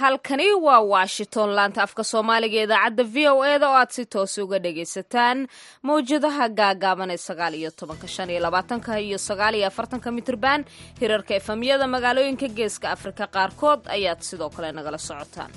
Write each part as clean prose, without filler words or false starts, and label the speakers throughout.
Speaker 1: halkani waa washington laanta afka soomaaliga idaacadda v o e da oo aad si toos uga dhagaysataan mawjadaha gaagaaban ee 19 iyo 40 mitirban hirarka efamyada magaalooyinka geeska afrika qaarkood ayaad sidoo kale nagala socotaan.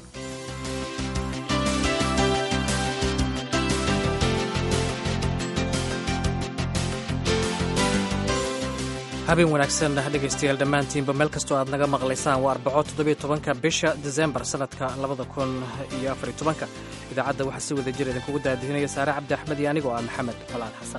Speaker 2: habeen wanaagsan dhegaystayaal dhammaantiinba meel kastoo aad naga maqlaysaan waa 17 bisha December sanadka 2014 idaacadda waxaa si wada jir idinkugu daadihinaya Saare Cabdi Axmed iyo anigoo ah Maxamed Falaan Xasan.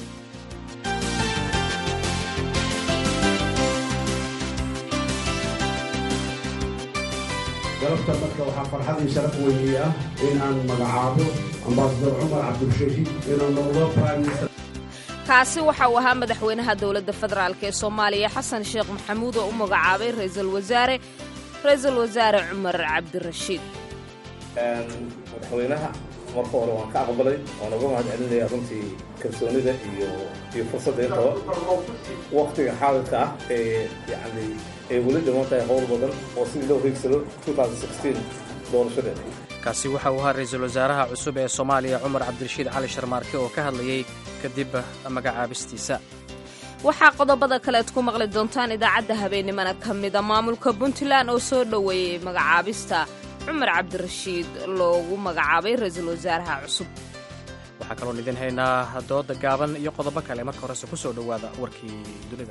Speaker 3: galabta marka waxaa farxad iyo sharaf weyn ah in aan magacaabo Ambassador Umar Cabdirashiid inuu noqdo Prime Minister.
Speaker 1: kaasi waxa uu ahaa madaxweynaha dowladda federaalk ee Soomaaliya Xasan Sheekh Maxamuud oo u magacaabay ra'iisul wasaare Umar Cabdirashiid.
Speaker 4: madaxweynaha marka hore waan ka aqbalay oo uga mahadcelinayaa runtii kalsoonida iyo fursadda intaba waqtiga xaaladka ah ee weli dhiman tahay howl badan oo sidii loo hiigsado 2016 doorashadeeda.
Speaker 2: kaasi waxa uu ahaa ra'iisul wasaaraha cusub ee Soomaaliya Umar Cabdirashiid Cali Sharmaarke oo ka hadlayay kadib magacaabistiisa.
Speaker 1: waxaa qodobada kale aad ku maqli doontaan idaacadda habeenimana ka mida maamulka Puntland oo soo dhoweeyay magacaabista Umar Cabdirashiid loogu magacaabay ra'iisul wasaaraha cusub.
Speaker 2: waxaa kaloo idin haynaa dooda gaaban iyo qodobo kale marka horese ku soo dhowaada warkii dunida.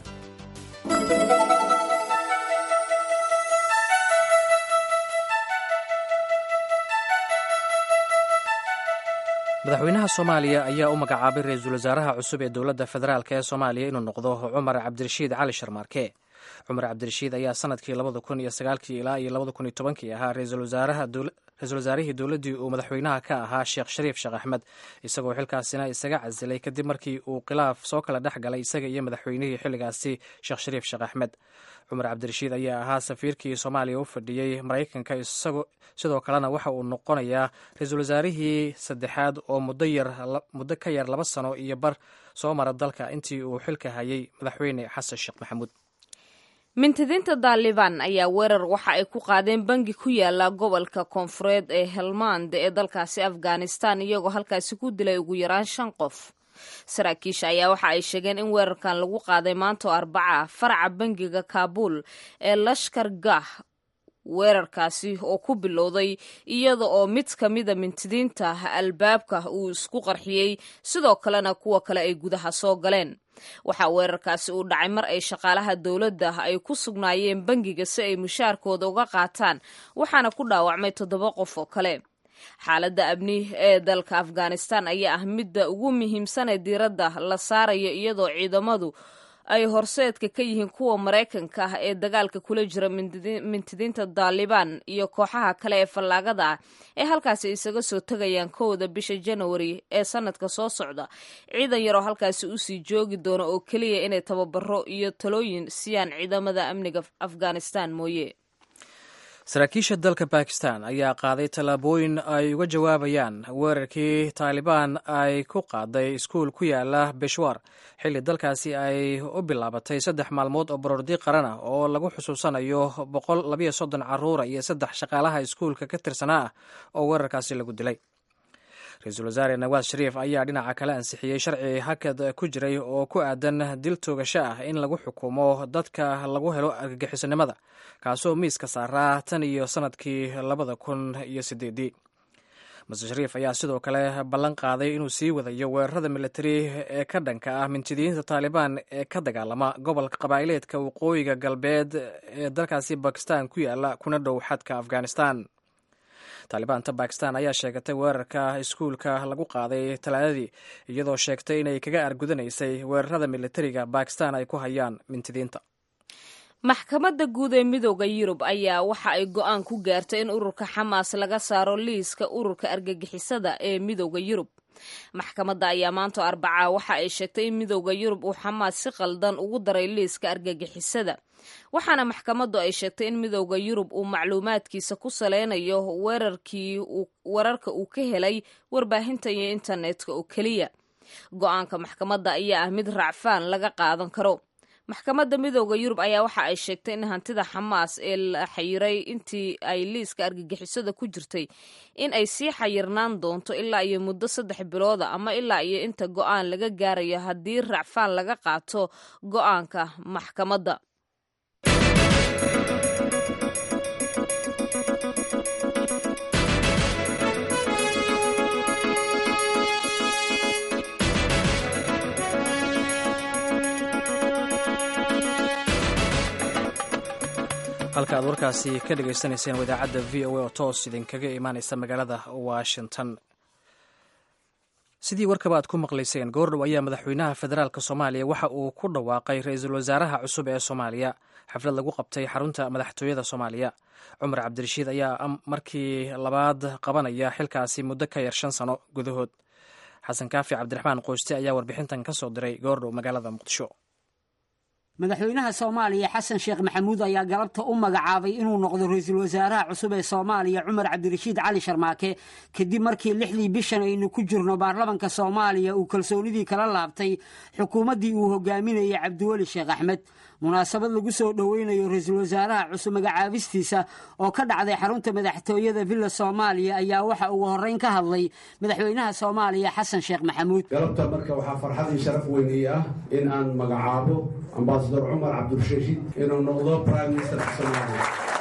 Speaker 2: madaxweynaha Soomaaliya ayaa u magacaabay ra'iisul wasaaraha cusub ee dowladda federaalk ee Soomaaliya inuu noqdo Umar Cabdirashiid Cali Sharmaarke. Umar Cabdirashiid ayaa sanadkii 2009 ilaa 2010 ahaa ra'iisul wasaarihii dowladdii uu madaxweynaha ka ahaa Sheekh Shariif Sheekh Axmed, isagoo xilkaasina isaga casilay kadib markii uu khilaaf soo kala dhex galay isaga iyo madaxweynihii xilligaasi Sheekh Shariif Sheekh Axmed. Umar Cabdirashiid ayaa ahaa safiirkii Soomaaliya u fadhiyey Maraykanka, sidoo kalena waxa uu noqonayaa ra'iisul wasaarihii saddexaad oo muddo ka yar 2 sano iyo bar soo mara dalka intii uu xilka hayay madaxweyne Xasan Sheekh Maxamuud.
Speaker 1: mintidiinta Taliban ayaa weerar waxa ay ku qaadeen bangi ku yaala gobolka koonfureed ee Helmand ee dalkaasi Afghanistan iyagoo halkaasi ku dilay ugu yaraan 5 qof. saraakiisha ayaa waxa ay sheegeen in weerarkan lagu qaaday maanta Arbaca faraca bangiga Kabul ee Lashkar Gah. weerarkaasi oo ku bilowday iyada oo mid ka mida mintidiinta albaabka uu isku qarxiyey, sidoo kalena kuwa kale ay gudaha soo galeen. waxaa weerarkaasi uu dhacay mar ay shaqaalaha dowladda ay ku sugnaayeen bangiga si ay mushaarkooda uga qaataan, waxaana ku dhaawacmay 7 qof oo kale. xaaladda amni ee dalka Afghanistan ayaa ah midda ugu muhiimsan ee diiradda la saarayo iyadoo ciidamadu ay horseedka ka yihiin kuwa Maraykanka ah ee dagaalka kula jira mintidiinta Taliban iyo kooxaha kale ee fallaagada ah ee halkaasi isaga soo tagayaan 1 bisha January ee sanadka soo socda. ciidan yar oo halkaasi u sii joogi doona oo kaliya inay tababaro iyo talooyin siiyaan ciidamada amniga Afghanistan mooye.
Speaker 2: saraakiisha dalka Pakistan ayaa qaaday tallaabooyin ay uga jawaabayaan weerarkii Taliban ay ku qaaday iskuul ku yaala Peshawar xilli dalkaasi ay u bilaabatay 3 maalmood oo baroordi qaran ah oo lagu xusuusanayo 132 carruur iyo 3 shaqaalaha iskuulka ka tirsanaa oo weerarkaasi lagu dilay. ra'iisul wasaare Nawaz Sharif ayaa dhinaca kale ansixiyey sharci hakad ku jiray oo ku aadan dil toogasho ah in lagu xukumo dadka lagu helo argagixisanimada, kaasoo miiska saaraa tan iyo sanadkii 2008. Mr. Sharif ayaa sidoo kale ballan qaaday inuu sii wadayo weerarada militari ee ka dhanka ah mintidiinta Taliban ee ka dagaalama gobolka qabaa'ileedka waqooyiga galbeed ee dalkaasi Pakistan ku yaala kuna dhow xadka Afghanistan. Talibaanta Pakistan ayaa sheegatay weerarka iskuulka lagu qaaday Talaadadii, iyadoo sheegtay inay kaga argudanaysay weerarada militariga Pakistan ay ku hayaan mintidiinta.
Speaker 1: maxkamadda guud ee midowda Yurub ayaa waxa ay go'aan ku gaartay in ururka Xamaas laga saaro liiska ururka argagixisada ee midowda Yurub. maxkamadda ayaa maanta Arbaca waxa ay sheegtay in midowda Yurub uu Xamaas si qaldan ugu daray liiska argagixisada, waxaana maxkamaddu ay sheegtay in midowda Yurub uu macluumaadkiisa ku saleynayo wararka uu ka helay warbaahinta iyo internetka oo kaliya. go'aanka maxkamadda ayaa ah mid raacfaan laga qaadan karo. maxkamadda midooda Yurub ayaa waxa ay sheegtay in hantida Xamaas ee la xayiray intii ay liiska argagixisada ku jirtay in ay sii xayirnaan doonto ilaa iyo muddo 3 bilood ama ilaa iyo inta go'aan laga gaarayo haddii racfaan laga qaato go'aanka maxkamadda.
Speaker 2: halka aad warkaasi ka dhagaysanayseen idaacadda VOA oo toos idinkaga imaanaysa magaalada Washington. sidii warkaba aad ku maqlayseen goordhow ayaa madaxweynaha federaalk Soomaaliya waxa uu ku dhawaaqay ra'iisul wasaaraha cusub ee Soomaaliya xaflad lagu qabtay xarunta madaxtooyada Soomaaliya. Cumar Cabdirashiid ayaa markii labaad qabanaya xilkaasi muddo ka yar 5 sano gudahood. Xasan Kaafi Cabdiraxmaan Qoyste ayaa warbixintan ka soo diray goordhow magaalada Muqdisho.
Speaker 5: madaxweynaha Soomaaliya Xasan Sheekh Maxamuud ayaa galabta u magacaabay inuu noqdo ra'iisul wasaaraha cusub ee Soomaaliya Cumar Cabdirashiid Cali Sharmaake kadib markii 6 bishan aynu ku jirno baarlamaanka Soomaaliya uu kalsoonidii kala laabtay xukuumaddii uu hogaaminayay Cabdiweli Sheekh Axmed. munaasabad lagu soo dhaweynayo ra'iisul wasaaraha cusub magacaabistiisa oo ka dhacday xarunta madaxtooyada Villa Soomaaliya ayaa waxa uu horeyn ka hadlay madaxweynaha Soomaaliya Xasan Sheekh Maxamuud.
Speaker 3: galabta marka waxaa farxad iyo sharaf weyn ah in aan magacaabo Ambassador Cumar Cabdirashiid inuu noqdo Prime Minister Soomaaliya.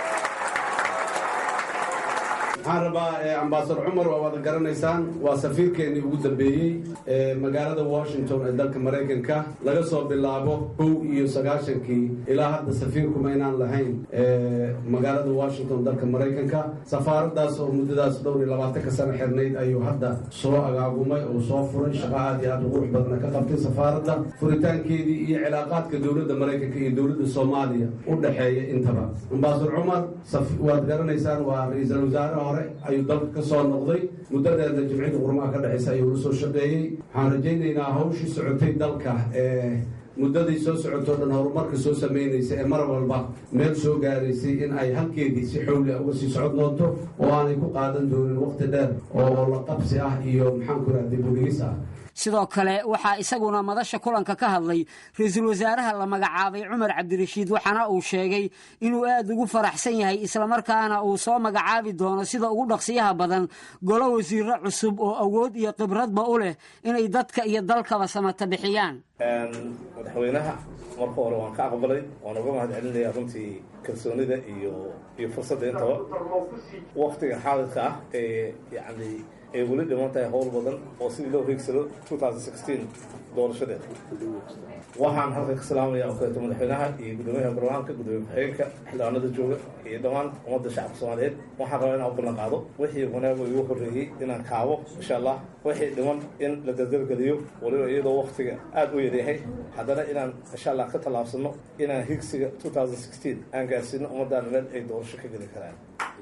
Speaker 3: waxaan rabaa Ambassador Cumar waa wada garanaysaan waa safiirkeennii ugu dambeeyey magaalada Washington ee dalka Mareykanka laga soo bilaabo 1990kii ilaa hadda safiirkuma inaan lahayn magaalada Washington dalka Mareykanka. safaaradaas oo muddadaas 20 sano xirnayd ayuu hadda soo agaagumay oo soo furay shaqo aad iyo aad u qurux badan ka qabtay safaaradda furitaankeedii iyo cilaaqaadka dowladda Mareykanka iyo dowladda Soomaaliya u dhaxeeya intaba. Ambassador Cumar waad garanaysaan waa ra'iisul wasaaraha ayuu dalka ka soo noqday muddadeeda jimcida qurmaha ka dhaxaysa ayuu la soo shaqeeyey. waxaan rajaynaynaa hawshii socotay dalka muddadii soo socotoo dhan horumarka soo sameynaysa ee mar walba meel soo gaaraysay in ay halkeedii si xowli uga sii socod doonto oo aanay ku qaadan doonin waqti dheer oo la qabsi ah iyo maxaan ku rahaa dib u dhigis ah.
Speaker 5: sidoo kale waxaa isaguna madasha kulanka ka hadlay ra'iisul wasaaraha la magacaabay Cumar Cabdirashiid waxaana uu sheegay inuu aad ugu faraxsan yahay isla markaana uu soo magacaabi doono sida ugu dhaqsiyaha badan golo wasiiro cusub oo awood iyo khibradba u leh inay dadka iyo dalkaba samata bixiyaan.
Speaker 4: madaxweynaha marka hore waan ka aqbalay waan uga mahadcelinayaa runtii kalsoonida iyo fursadda intaba waqtiga xaadirka ah yacni ay weli dhiman tahay howl badan oo sidii loo hiigsado 2016 doorashadeeda. waxaan halka ka salaamayaa oo kaleeto madaxweynaha iyo gudoomiyaha baarlamaanka gudoomiye ku-xigeenka xildhibaanada jooga iyo dhammaan ummadda shacabka Soomaaliyeed. waxaan rabaa inaan u ballan qaado wixii wanaag igu horreeyey inaan kaabo insha Allah wixii dhiman in la dardargeliyo waliba iyadoo waqtiga aad u yaryahay haddana inaan insha Allah ka tallaabsano inaan hiigsiga 2016 aan gaarsiino ummaddan meel ay doorasho ka geli karaan.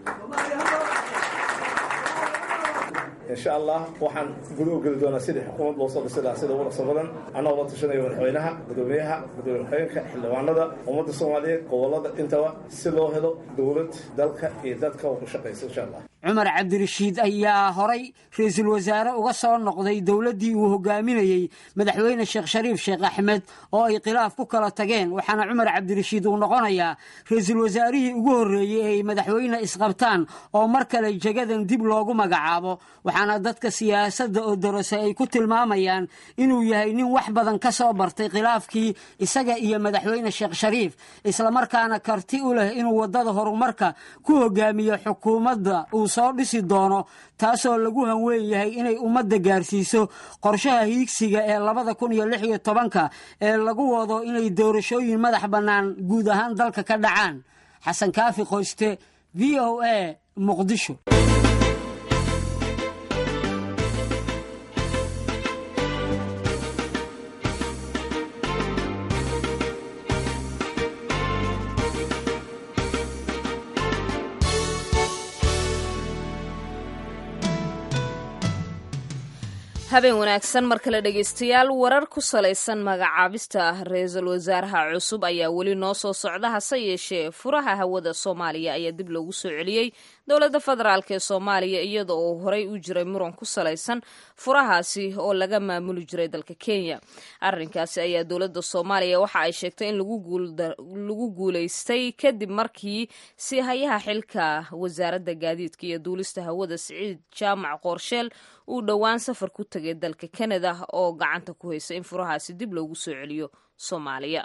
Speaker 4: إن شاء الله وحن قلوا قلدونا سيد حكومة بوصل سيد سيد ولا صبرا أنا والله تشني ونحوينها بدوميها بدون حين حلوانا ده ومد الصومالية قوالله أنتوا سلوا هذا دولة دلك يدك وشقيس إن شاء الله.
Speaker 5: Cumar Cabdirashiid ayaa horay ra'iisul wasaare uga soo noqday dawladdii uu hogaaminayay madaxweyne Sheekh Shariif Sheekh Axmed oo ay khilaaf ku kala tageen waxaana Cumar Cabdirashiid uu noqonayaa ra'iisul wasaarihii ugu horreeyay ee madaxweyne isqabtaan oo mar kale jagadan dib loogu magacaabo waxaana dadka siyaasadda oo darasay ay ku tilmaamayaan inuu yahay nin wax badan ka soo bartay khilaafkii isaga iyo madaxweyne Sheekh Shariif isla markaana karti u leh inuu wadada horumarka ku hogaamiyo xukuumadda soo dhisi doono taasoo lagu hanweyn yahay inay ummadda gaarsiiso qorshaha hiigsiga ee 2016 ee lagu wado inay doorashooyin madax bannaan guud ahaan dalka ka dhacaan. Xasan Kaafi Qoyste VOA Muqdisho.
Speaker 1: habeen wanaagsan mar kale dhegeystayaal warar ku salaysan magacaabista ra'iisul wasaaraha cusub ayaa weli noo soo socda hase yeeshee furaha hawada Soomaaliya ayaa dib loogu soo celiyay dowladda federaalk ee soomaaliya iyada oo horey u jiray muran ku salaysan furahaasi oo laga maamuli jiray dalka kenya arrinkaasi ayaa dowladda soomaaliya waxa ay sheegtay in lagu guulaystay kadib markii si hayaha xilka wasaaradda gaadiidka iyo duulista hawada siciid jaamac qoorsheel uu dhowaan safar ku tegay dalka kanada oo gacanta ku haysa in furahaasi dib loogu soo celiyo soomaaliya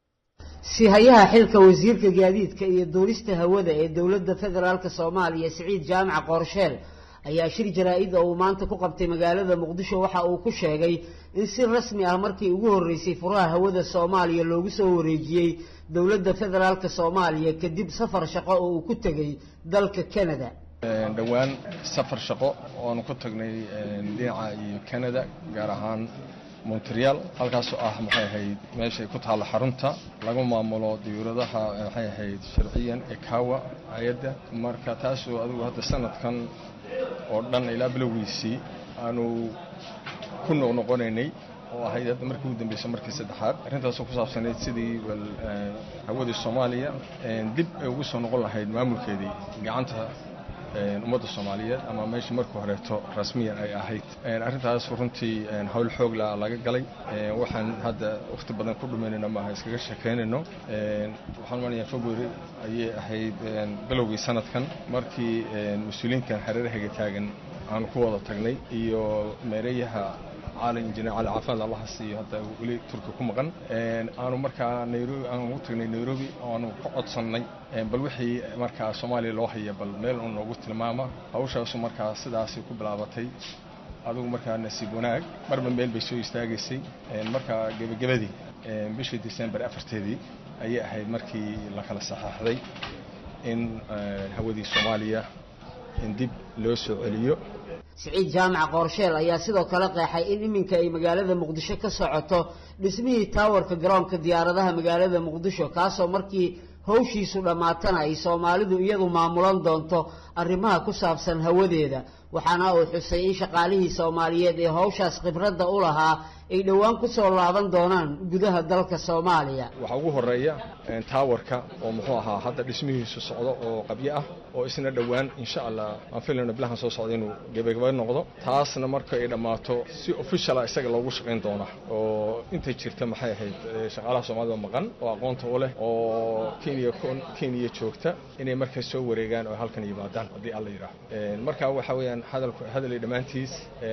Speaker 5: si hayaha xilka wasiirka gaadiidka iyo duulista hawada ee dowladda federaalka soomaaliya siciid jaamac qoorsheel ayaa shir jaraa'id oo uu maanta ku qabtay magaalada muqdisho waxa uu ku sheegay in si rasmi ah markii ugu horreysay furaha hawada soomaaliya loogu soo wareejiyey dowladda federaalka soomaaliya kadib safar shaqo oo uu ku tegay dalka Canada.
Speaker 6: dhawaan safar shaqo oo aan ku tagnay dhinaca iyo Canada gaar ahaan Montreal halkaas oo ah maxay ahayd meesha ku taal xarunta lagu maamulo diyuuradaha maxay ahayd sharciyan ECAWA ayada marka taas oo adigu hadda sanadkan oo dhan ilaa bilowgiisii aanu ku noqonaynay oo ahayd hadda markii ugu dambeysay markii saddexaad arrintaas oo ku saabsaneyd sidii hawada Soomaaliya dib ay ugu soo noqon lahayd maamulkeedii gacanta ummadda Soomaaliyeed ama meeshii markii horeeto rasmiyan ay ahayd arrintaas runtii hawl xoog laga galay waxaan hadda waqti badan ku dhumeynayna ma iskaga sheekeynayno waxaan maanayaa February ayay ahayd bilowgii sanadkan markii mas'uuliyiintan hareeraha taagan aan ku wada tagnay iyo meerayaha عالم إنجنير على عفان الله حسي هذا ولي تركي كم غن أنا مركا نيروبي أنا وترني نيروبي أنا قعد صنّي بالوحي مركا الصومالي لوحية بالميل أنا وقت الماما أوش أوش مركا سداسي كبلابتي هذا مركا نسيبوناك مر من ميل بيسوي استاجسي مركا جبدي بيش ديسمبر أفرتدي أي أحد مركي لكلا الصحة ذي إن هودي الصومالية إن دب لوسو عليو
Speaker 5: سعيد جامع قورشيل ayaa sidoo kale qeexay in iminka ay magaalada Muqdisho ka socoto dhismihii towerka garoonka diyaaradaha magaalada Muqdisho kaasoo markii hawshiisu dhamaatana ay Soomaalidu iyadu maamulan doonto arrimaha ku saabsan hawadeeda waxaana uu xusay in shaqaalihii Soomaaliyeed ee hawshaas khibradda u lahaa ay dhawaan ku soo laaban doonaan gudaha dalka Soomaaliya
Speaker 6: waxa ugu horeeya towerka oo muxuu ahaa hadda dhismihiisu socdo oo qabyo ah oo isna dhawaan insha Allah aan filayno bilahan soo socdo inuu gabagabay noqdo taasna marka ay dhamaato si official ah isaga loogu shaqeyn doono oo inta jirta maxay ahayd shaqaalaha Soomaalida maqan oo aqoonta u leh oo Kenya joogta inay markaa soo wareegaan oo halkan yimaadaan hadii alla yiraahdo marka waxa weeyaan hadal dhamaantiis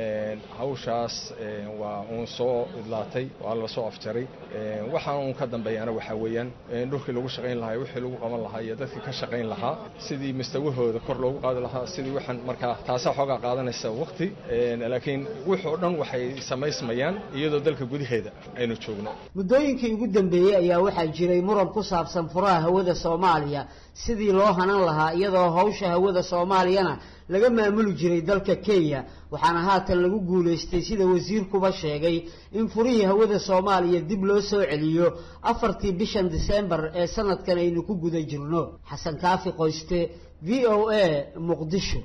Speaker 6: hawshaas waa uu soo idlaatay waa la soo afjaray waxaan uu ka dambeeyana waxa weeyaan dhulkii lagu shaqeyn lahaa wixii lagu qaban lahaa iyo dadkii ka shaqeyn lahaa sidii mustawahooda kor loogu qaadi lahaa sidii waxaan markaa taas xoogaa qaadanaysa waqti laakiin wuxuu dhan waxay sameysmayaan iyadoo dalka gudaheeda aynu joogno
Speaker 5: muddooyinkii ugu dambeeyay ayaa waxaa jiray muran ku saabsan furaha hawada Soomaaliya sidii loo hanan lahaa iyadoo hawsha hawada Soomaaliyana laga maamuli jiray dalka Kenya waxaana haatan lagu guuleystay sida wasiirkuba sheegay in furihii hawada Soomaaliya dib loo soo celiyo 4tii bishan December ee sanadkan aynu ku guda jirno Xasan Kaafi Qoyste VOA Muqdisho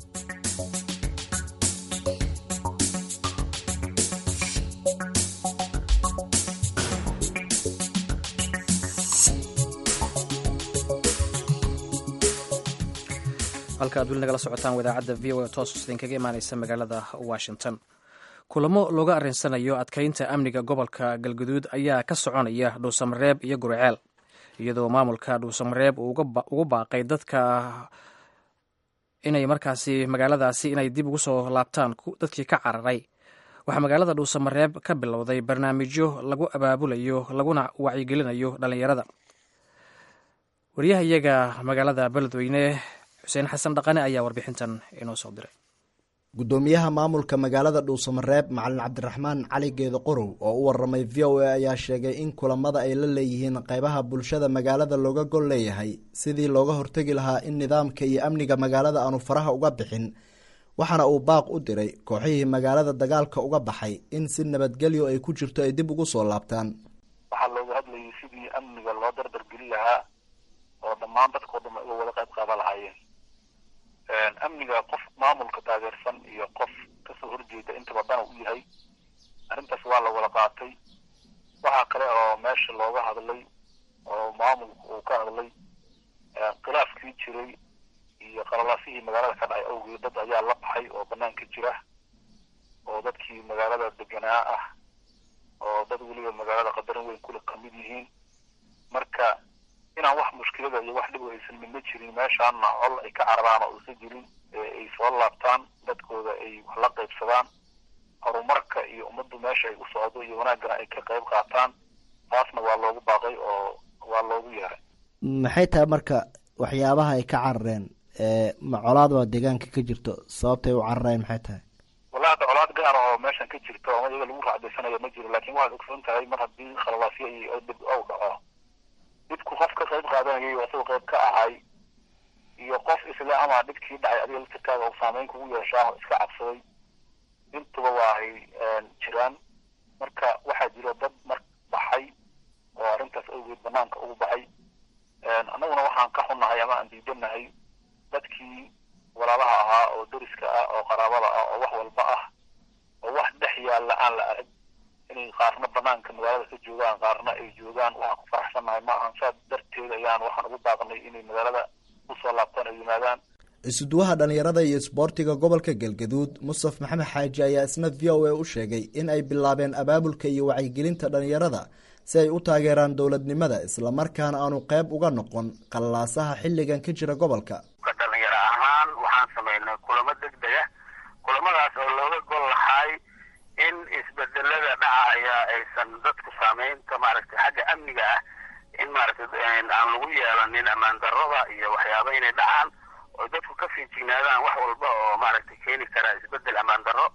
Speaker 2: halka dul nagala socotaan wadaacadda VOA toos idinkaga imaanaysa magaalada Washington kulamo looga arinsanayo adkeynta amniga gobolka Galgaduud ayaa ka soconaya Dhuusamareeb iyo Gurceel iyadoo maamulka Dhuusamareeb uu ugu baaqay dadka inay markaasi magaaladaasi inay dib ugu soo laabtaan dadkii ka cararay waxaa magaalada Dhuusamareeb ka bilowday barnaamijyo lagu abaabulayo laguna wacyigelinayo dhalinyarada wariyahayaga magaalada Beledweyne Xuseen Xasan Dhaqane ayaa warbixintan inoo soo diray
Speaker 7: gudoomiyaha maamulka magaalada Dhuusamareeb Macalin Cabdiraxmaan Cali Geedo Qorow oo u waramay VOA ayaa sheegay in kulamada ay la leeyihiin qaybaha bulshada magaalada looga gol leeyahay sidii looga hortagi lahaa in nidaamka iyo amniga magaalada aanu faraha uga bixin waxaana uu baaq u diray kooxihii magaalada dagaalka uga baxay in si nabadgelyo ay ku jirto ay dib ugu soo laabtaan
Speaker 8: waxa looga hadlayay sidii amniga loo dardargelin lahaa oo dhammaan dadka oo dhan ay wada qayb qaadan lahaayeen amniga qof maamulka taageersan iyo qof kasoo horjeeda inta badan uu yahay arrintaas waa la wada qaatay waxa kale oo meesha looga hadlay oo maamulku uu ka hadlay khilaafkii jiray iyo qalalaasihii magaalada ka dhacay awgeed dad ayaa la baxay oo banaanka jira oo dadkii magaalada deganaa ah oo dad weliba magaalada qadarin weyn kula kamid yihiin marka inaan wax mushkilada iyo wax dhib aysan midna jirin meeshaana col ay ka cararaan oo isa jirin ay soo laabtaan dadkooda ay wax la qaybsadaan horumarka iyo ummaddu meesha ay u socdo iyo wanaagana ay ka qayb qaataan taasna waa loogu baaqay oo waa loogu yeeray
Speaker 7: maxay tahay marka waxyaabaha ay ka carareen ma colaad waa deegaanka ka jirto sababtay u carareen maxay tahay
Speaker 8: wallahi colaad gaar oo meeshan ka jirto ama iyaga lagu raacdaysanayo ma jiro laakiin waxaad ogsoon tahay mar haddii khalalaasyo iyo dib u dhaco dhibku qof ka qayb qaadanayay oo asagoo qayb ka ahay iyo qof isla ama dhibkii dhacay adiga laftirkaaga uu saameyn kugu yeeshaa iska cabsaday intuba waa ay jiraan marka waxaa jiro dad mar baxay oo arrintaas awgeed banaanka ugu baxay annaguna waxaan ka xunnahay ama aan diidanahay dadkii walaalaha ahaa oo deriska ah oo qaraabada ah oo wax walba ah oo wax dhex yaalla aan la arag inay qaarna banaanka magaalada ka joogaan qaarna ay joogaan waxaan ku faraxsannahay ma ahan saa darteed ayaan waxaan ugu baaqnay inay magaalada usoo laabtaan ay yimaadaan
Speaker 7: isuduwaha dhalinyarada iyo isboortiga gobolka galgaduud Mustaf Maxamed Xaaji ayaa isna VOA u sheegay in ay bilaabeen abaabulka iyo wacyigelinta dhalinyarada si ay u taageeraan dowladnimada isla markaana aanu qayb uga noqon qalaasaha xilligan ka jira gobolka.
Speaker 9: dhalinyaro ahaan waxaan sameynay kulamo degdeg ah kulamadaas oo looga gol lahay in isbedelada dhacaya aysan dadku saameynta maaragtay xagga amniga ah in maaragtay aan lagu yeelanin ammaan darrada iyo waxyaabo inay dhacaan oo dadku ka fiijignaadaan wax walba oo maaragtay keeni kara isbedel ammaan darro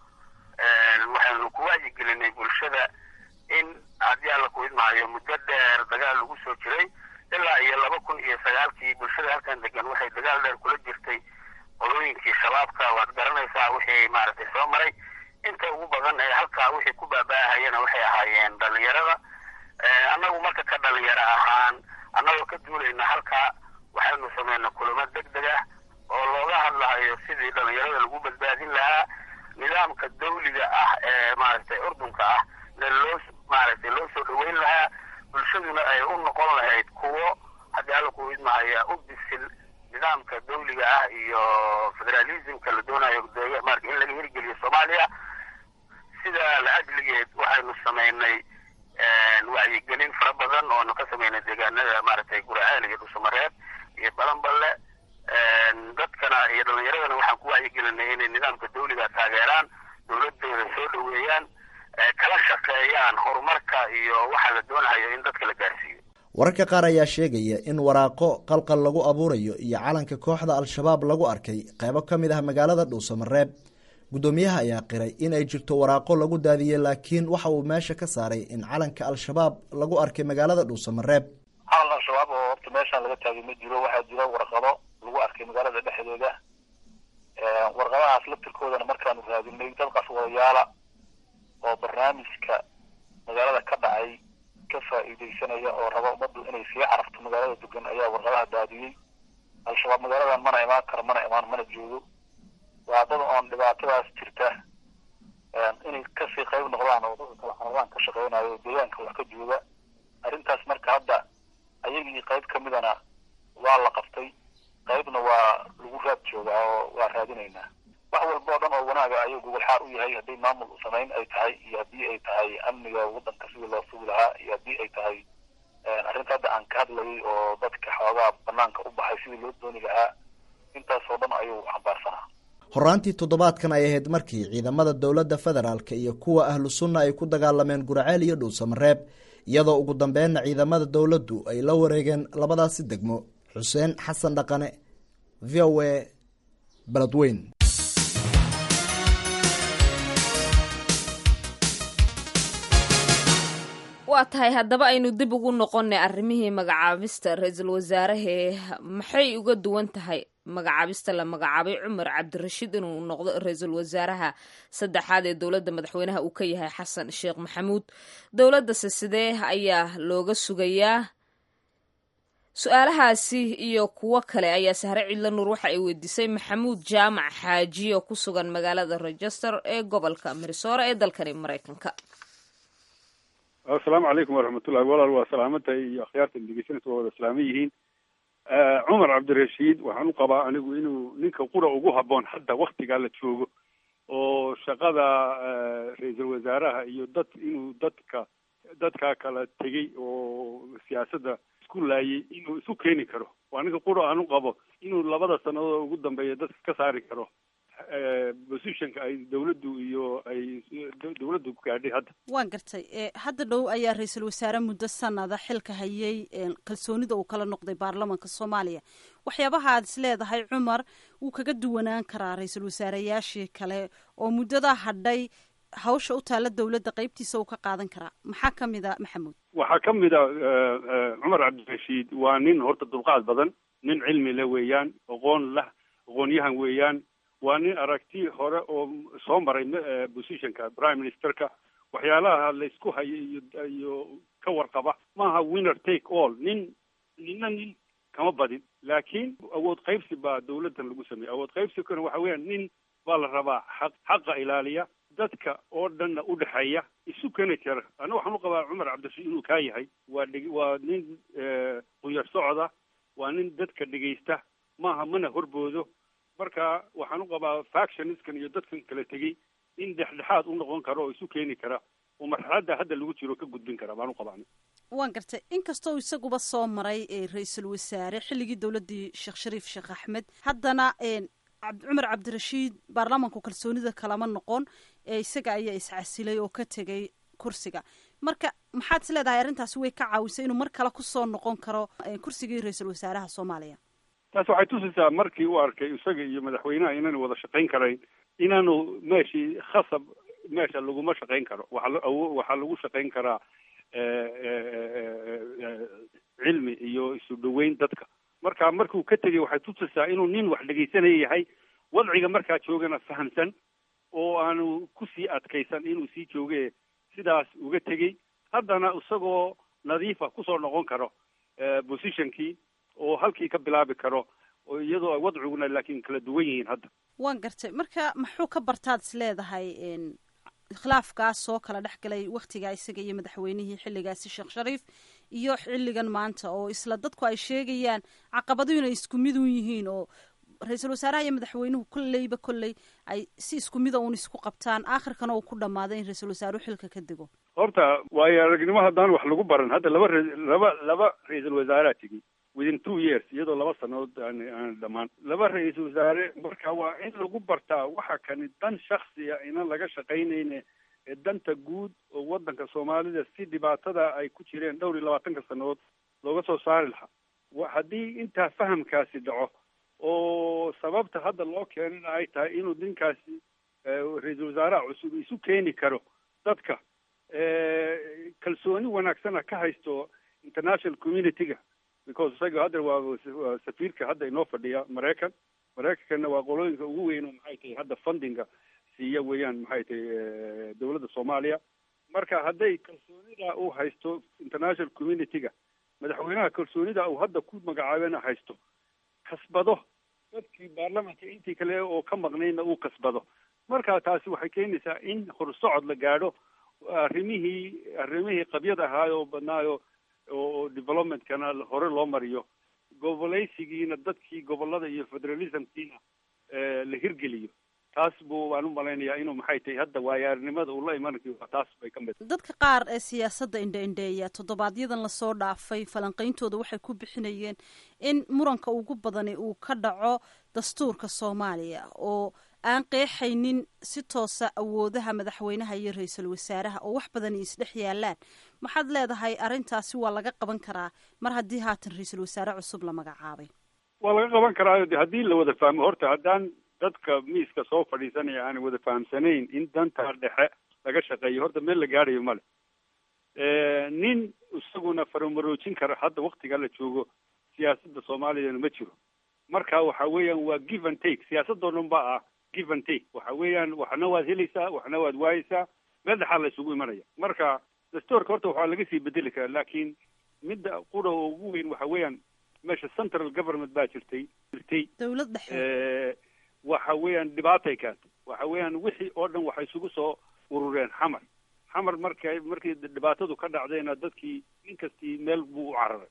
Speaker 9: waxaanu ku wacyigelinay bulshada in haddii alla ku idmaayo muddo dheer dagaal lagu soo jiray ilaa iyo 2009 bulshada halkan degan waxay dagaal dheer kula jirtay qolooyinkii shabaabka waad garanaysaa wixii maaragtay soo maray inta ugu badan ee halkaa wixii ku baabaahayana waxay ahaayeen dhalinyarada annagu marka ka dhalinyaro ahaan annagoo ka duulayna halkaa waxaynu sameynay kulamo degdeg ah oo looga hadlayo sidii dhalinyarada lagu badbaadin lahaa nidaamka dawliga ah ee maaragtay urdunka ah loo maaragtay loo soo dhaweyn lahaa bulshaduna ay u noqon lahayd kuwo haddii alla ku idmahaya u bisil nidaamka dawliga ah iyo federalismka la doonayo maaragtay in laga hirgeliyo Soomaaliya sida la ajligeed waxaynu sameynay wacyigelin fara badan oo ka sameynay deegaanada maaragtay Guraceel iyo Dhuusamareeb iyo Balanballe dadkana iyo dhalinyaradana waxaan ku wacyigelinay inay nidaamka dawliga taageeraan dowladooda soo dhaweeyaan kala shaqeeyaan horumarka iyo waxa la doonayo in dadka la gaarsiiyo.
Speaker 7: wararka qaar ayaa sheegaya in waraaqo qalqal lagu abuurayo iyo calanka kooxda al-shabaab lagu arkay qaybo ka mid ah magaalada Dhuusamareeb gudoomiyaha ayaa qiray in ay jirto waraaqo lagu daadiyay laakiin waxa uu meesha ka saaray in calanka al-shabaab lagu arkay magaalada Dhuusamareeb.
Speaker 8: calanka al-shabaab oo horta meeshan laga taagay ma jiro waxaa jira warqado lagu arkay magaalada dhexdeeda warqadahaas laftirkoodana markaanu raadinay dad qaswadayaala oo barnaamijka magaalada ka dhacay ka faa'iideysanaya oo raba ummaddu inay sii carafto magaalada degan ayaa warqadaha daadiyey al-shabaab magaaladan mana imaan karo mana joogo waa dad oon dhibaatadaas jirta inay kasii qayb noqdaan oo dadka kala xarabaan ka shaqeynayo deegaanka wax ka jooga arrintaas marka hadda ayagii qayb ka midana waa la qabtay qaybna waa lagu raad joogaa oo waa raadinaynaa wax walba oo dhan oo wanaaga ayuu gobol xaar u yahay haddii maamul samayn ay tahay iyo haddii ay tahay amniga waddanka sidii loo sugi lahaa iyo haddii ay tahay arrinta hadda aan ka hadlayay oo dadka xoogaa banaanka u baxay sidii loo dooni lahaa intaas oo dhan ayuu xambaarsanaa.
Speaker 7: horaantii toddobaadkan ay ahayd markii ciidamada dowladda federaalka iyo kuwa ahlu sunna ay ku dagaalameen Guraceel iyo Dhuusamareeb iyadoo ugu dambeynna ciidamada dowladdu ay la wareegeen labadaasi degmo. Xuseen Xasan Dhaqane VOA Beledweyne.
Speaker 1: waa tahay haddaba aynu dib ugu noqonnay arrimihii magacaabista ra-iisul wasaarahe maxay uga duwan tahay magacaabista la magacaabay Cumar Cabdirashiid inuu noqdo ra-iisul wasaaraha saddexaad ee dowladda madaxweynaha uu ka yahay Xasan Sheekh Maxamuud dowladda sidee ayaa looga sugayaa su-aalahaasi iyo kuwo kale ayaa Sahre Cidla Nuur waxa ay weydiisay Maxamuud Jaamac Xaaji oo ku sugan magaalada Rochester ee gobolka Minnesota ee dalkani Mareykanka.
Speaker 10: السلام عليكم ورحمة الله وبركاته. وسلامتي يا أخيارتي اللي جيتنا وسلاميين cumar cabdirashiid waxaan u qabaa anigu inuu ninka qura ugu habboon hadda waktigaa la joogo oo shaqada ra-iisul wasaaraha iyo inuu dadka kala tegey oo siyaasadda isku laayay inuu isu keeni karo waa ninka qura aan u qabo inuu 2 sannadood ugu dambeeya dadka ka saari karo positionka ay dawladdu ku gaadhay hadda.
Speaker 11: waan gartay hadda dhow ayaa ra-iisul wasaare muddo sanada xilka hayay kalsoonida uu kala noqday baarlamaanka Soomaaliya waxyaabaha aad is leedahay Cumar uu kaga duwanaan karaa ra-iisul wasaareyaashii kale oo muddada hadhay hawsha u taala dawladda qaybtiisa uu ka qaadan karaa maxaa kamid ah Maxamuud?
Speaker 10: waxaa kamid ah Cumar Cabdirashiid waa nin horta dulqaad badan nin cilmi leh weeyaan aqoon-yahan weeyaan waa nin aragti hore oo soo maray positionka prime ministerka waxyaalaha la isku hayay iyo ka warqaba maaha winner take all nin kama badin laakiin awood qaybsi baa dawladdan lagu sameeyay awood qaybsikana waxa weeyaan nin baa la rabaa xaqa ilaaliya dadka oo dhanna u dhaxeeya isu keeni kara ana waxaan u qabaa Cumar Cabdirashiid inuu ka yahay waa nin quyar socda waa nin dadka dhageysta maaha mana horboodo marka waxaan u qabaa factioniskan iyo dadkan kala tegey in dhexdhexaad u noqon karo oo isu keeni kara oo marxaladda hadda lagu jiro ka gudbin kara baan u qabaa.
Speaker 11: waan gartay inkastoo isaguba soo maray ra-iisul wasaare xilligii dawladdii Sheekh Shariif Sheekh Axmed haddana Cumar Cabdirashiid baarlamaanku kalsoonida kalama noqon isaga ayaa iscasilay oo ka tegay kursiga marka maxaad is leedahay arrintaasi way ka caawisay inuu mar kale ku soo noqon karo kursigii ra-iisul wasaaraha Soomaaliya?
Speaker 10: taas waxay tusaysaa markii uu arkay isaga iyo madaxweynaha inaanu wada shaqayn karayn inaanu meesha laguma shaqayn karo waxaa lagu shaqayn karaa cilmi iyo isu dhaweyn dadka marka markuu ka tegay waxay tusaysaa inuu nin wax dhegaysanaya yahay wadciga markaa joogana fahamsan oo aanu kusii adkaysan inuu sii jooge sidaas uga tegey haddana isagoo nadiifa kusoo noqon karo positionkii oo halkii ka bilaabi karo oo iyadoo ay wadciguna laakiin kala duwan yihiin hadda.
Speaker 11: waan gartay marka muxuu ka bartaad is leedahay khilaafkaas soo kala dhex galay waktigaa isaga iyo madaxweynihii xilligaasi Sheekh Shariif iyo xilligan maanta oo isla dadku ay sheegayaan caqabadu inay isku mid u yihiin oo ra-iisul wasaaraha iyo madaxweynuhu kolley ay si isku mid uun isku qabtaan aakhirkana uu ku dhammaaday in ra-iisul wasaaruhu xilka ka dego?
Speaker 10: horta waayo aragnimo haddaan wax lagu baran hadda laba ra-iisul wasaareha tegey within 2 years iyadoo 2 sannadood aan dhammaan 2 ra-iisul wasaare marka waa in lagu bartaa waxa kani dan shakhsiya inaan laga shaqaynayne danta guud oo waddanka Soomaalida si dhibaatada ay ku jireen dhowr iyo 20 sannadood looga soo saari lahaa haddii intaa fahamkaasi dhaco oo sababta hadda loo keenana ay tahay inuu ninkaasi ra-iisul wasaaraha cusub isu keeni karo dadka kalsooni wanaagsana ka haysto international community-ga because isaga hadda waa safiirka hadda inoo fadhiya maraykanna waa qolooyinka ugu weyn oo maxay tahay hadda fundinga siiya weeyaan maxay tahay dawladda Soomaaliya marka hadday kalsoonida uu haysto international community-ga madaxweynaha kalsoonida uu hadda ku magacaabana haysto kasbado dadkii baarlamaanka intii kale oo ka maqnayna uu kasbado marka taasi waxay keenaysaa in horsocod la gaadho arrimihii qabyad ahaayoo badnaayo oo developmentkana hore loo mariyo gobolaysigiina dadkii gobolada iyo federalismkiina la hirgeliyo taas buu waan u malaynayaa inuu maxay tahay hadda waayaarnimada uu la imanayo taas bay ka mid
Speaker 11: dadka qaar ee siyaasadda indha-indheeya toddobaadyaddan lasoo dhaafay falanqayntooda waxay ku bixinayeen in muranka ugu badani uu ka dhaco dastuurka Soomaaliya oo aan qeexaynin si toosa awoodaha madaxweynaha iyo ra-iisul wasaaraha oo wax badan isdhex yaalaan maxaad leedahay arrintaasi waa laga qaban karaa mar haddii haatan ra-iisul wasaare cusub la magacaabay?
Speaker 10: waa laga qaban karaa haddii la wada fahmo horta haddaan dadka miiska soo fadhiisanaya aanay wada fahamsanayn in danta dhexe laga shaqeeyo horta meel la gaadhayo male nin isaguna faramaroojin kara hadda waktigaa la joogo siyaasadda Soomaaliyana ma jiro marka waxa weeyaan waa give and take siyaasadoo dhan baa ah give and take waxa weeyaan waxna waad helaysaa waxna waad waayeysaa meel dhexaa la isugu imanaya marka dastuurka horta waxaa laga sii bedeli karaa laakiin midda qura oo ugu weyn waxa weeyaan meesha central government baa jirtay
Speaker 11: dawlad dhexe
Speaker 10: waxa weeyaan dhibaatay keentay waxa weeyaan wixii oo dhan waxay isugu soo urureen xamar markii dhibaatadu ka dhacdayna dadkii ninkastii meel buu u cararay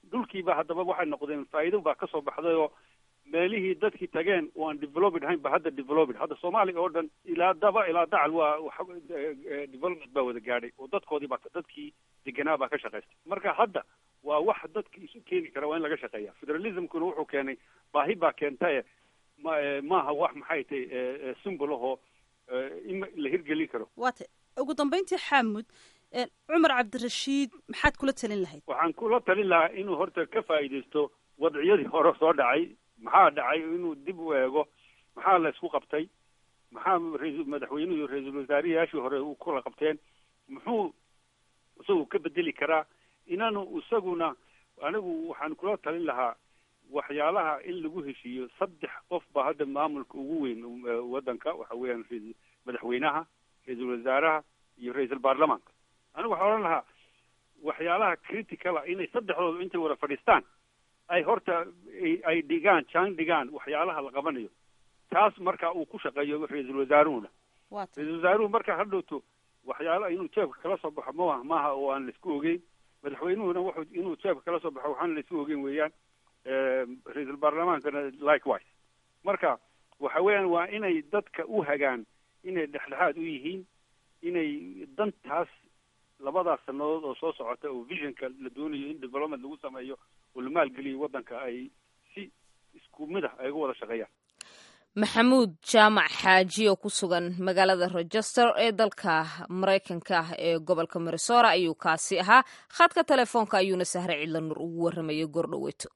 Speaker 10: dhulkiiba haddaba waxay noqdeen faa'iido baa kasoo baxday oo meelihii dadkii tageen oo aan developed ahayn ba hadda developed. hadda soomaaliya oo dhan ilaa dacal waa development baa wada gaadhay oo dadkii deganaa baa ka shaqaystay. marka hadda waa wax dadka isu keeni kara waa in laga shaqeeya. federalismkuna wuxuu keenay baahi baa keentaye maaha wax maxay tahay symbol ahoo in la hirgelin karo.
Speaker 11: waata ugu dambeyntii xaamud cumar cabdirashiid maxaad kula talin lahayd?
Speaker 10: waxaan kula talin lahaa inuu horta ka faa'iidaysto wadciyadii hore soo dhacay. maxaa dhacay inuu dib u eego maxaa la isku qabtay, maxaa madaxweynuhu iyo ra-iisul wasaarayaashii hore u kula qabteen, muxuu isagu ka bedeli karaa. inaanu isaguna anigu waxaan kula talin lahaa waxyaalaha in lagu heshiiyo. 3 qof baa hadda maamulka ugu weyn waddanka, waxa weeyaan madaxweynaha, ra-iisul wasaaraha iyo ra-iisul baarlamaanka. anigu waxaan odhan lahaa waxyaalaha criticala inay 3doodu intay wada fadhiistaan ay horta ay dhigaan waxyaalaha la qabanayo. taas marka uu ku shaqeeyo ra-iisul wasaaruhuna. ra-iisul wasaaruhu marka hadhowto waxyaalaha inuu jeebka kala soo baxo maaha oo aan la isku ogeyn. madaxweynuhuna wuxuu inuu jeebka kala soo baxo waxaan la isku ogeyn weeyaan. ra-iisul baarlamaankana likewise. marka waxa weeyaan waa inay dadka u hagaan inay dhexdhexaad u yihiin, inay dantaas 2 sanadood oo soo socota oo visionka la doonayo in development lagu sameeyo oo la maalgeliyo waddanka ay si isku mid ah ay uga wada shaqeeyaan.
Speaker 1: maxamuud jaamac xaaji oo ku sugan magaalada Rochester ee dalka Mareykanka ee gobolka Minnesota ayuu kaasi ahaa. khadka telefoonka ayuuna Sahre Cidla Nur ugu warramayay goordhaweeto.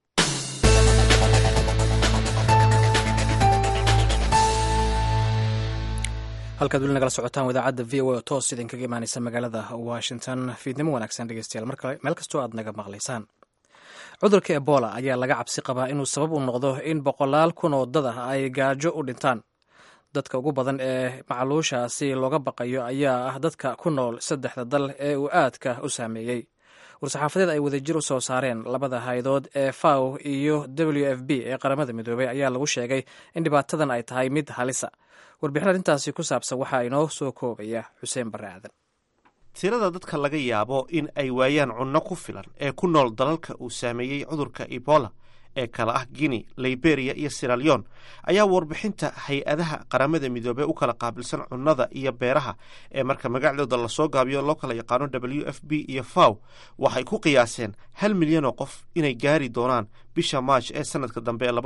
Speaker 2: halkaad weli nagala socotaan idaacadda v o a oo toos idinkaga imaanaysa magaalada Washington. fiidnimo wanaagsan dhegeystayaal meel kastoo aad naga maqlaysaan. cudurka ebola ayaa laga cabsi qabaa inuu sabab u noqdo in 100,000 kun oo dad ah ay gaajo u dhintaan. dadka ugu badan ee macluushaasi looga baqayo ayaa ah dadka ku nool 3 dal ee uu aadka u saameeyey. war-saxaafadeed ay wadajir u soo saareen labada haydood ee FAO iyo WFP ee qaramada midoobay ayaa lagu sheegay in dhibaatadan ay tahay mid halisa. warbixin arrintaasi ku saabsan waxaa inoo soo koobaya xuseen barre aadan.
Speaker 12: tirada dadka laga yaabo in ay waayaan cunno ku filan ee ku nool dalalka uu saameeyey cudurka ebola ee kala ah Guinea, Liberia iyo Sierra Leone ayaa warbixinta hay-adaha qaramada midoobey u kala qaabilsan cunnada iyo beeraha ee marka magacdooda lasoo gaabiyo loo kala yaqaano WFP iyo FAO waxay ku qiyaaseen 1 milyan oo qof inay gaari doonaan bisha March ee sanadka dambe ee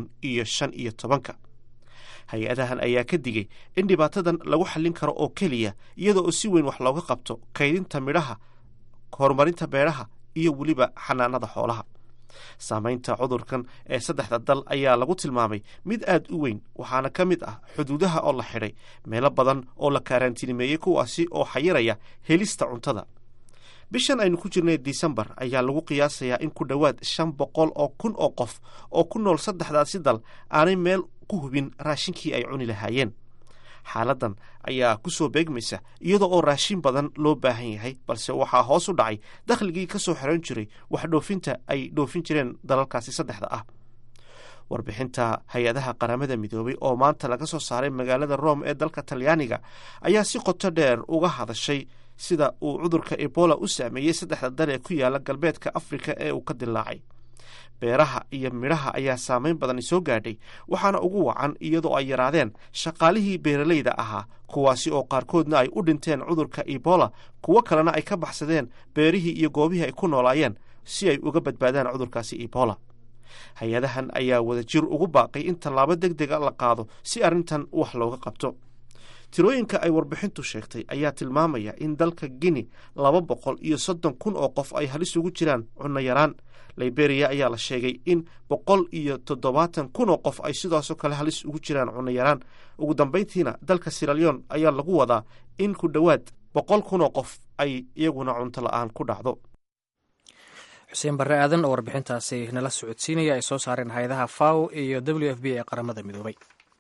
Speaker 12: 2015. hay-adahan ayaa ka digay in dhibaatadan lagu xallin karo oo keliya iyadoo si weyn wax looga qabto kaydinta midhaha, horumarinta beeraha iyo weliba xanaanada xoolaha. saamaynta cudurkan ee 3 dal ayaa lagu tilmaamay mid aad u weyn, waxaana ka mid ah xuduudaha oo la xidhay, meelo badan oo la kaaraantinimeeyey kuwaasi oo xayiraya helista cuntada. bishan aynu ku jirnay December ayaa lagu qiyaasayaa in ku dhowaad 500,000 oo qof oo ku nool 3daasi dal aanay meel ku hubin raashinkii ay cuni lahaayeen. xaaladan ayaa ku soo beegmaysa iyadoo oo raashin badan loo baahan yahay, balse waxaa hoos u dhacay dakhligii ka soo xiran jiray wax dhoofinta ay dhoofin jireen dalalkaasi 3 ah. warbixinta hay-adaha qaramada midoobay oo maanta laga soo saaray magaalada Rome ee dalka Talyaaniga ayaa si qoto dheer uga hadashay sida uu cudurka ebola u saameeyey 3 dal ee ku yaala galbeedka Afrika ee uu ka dilaacay. beeraha iyo midhaha ayaa saameyn badan soo gaadhay, waxaana ugu wacan iyadoo ay yaraadeen shaqaalihii beeralayda ahaa, kuwaasi oo qaarkoodna ay u dhinteen cudurka ebola, kuwo kalena ay ka baxsadeen beerihii iyo goobihii ay ku noolaayeen si ay uga badbaadaan cudurkaasi ebola. hay-adahan ayaa wadajir ugu baaqay in tallaabo degdega la qaado si arrintan wax looga qabto. tirooyinka ay warbixintu sheegtay ayaa tilmaamaya in dalka Guinea 230,000 oo qof ay halis ugu jiraan cunno yaraan. Liberia ayaa la sheegay in 170,000 oo qof ay sidaasoo kale halis ugu jiraan cunno yaraan. ugu dambeyntiina dalka Sierra Leone ayaa lagu wadaa in ku dhowaad 100,000 oo qof ay iyaguna cunto la'aan ku dhacdo.
Speaker 2: xuseen barre aadan oo warbixintaasi nala socodsiinaya ay soo saareen hay'adaha FAO iyo WFP ee qaramada midoobay.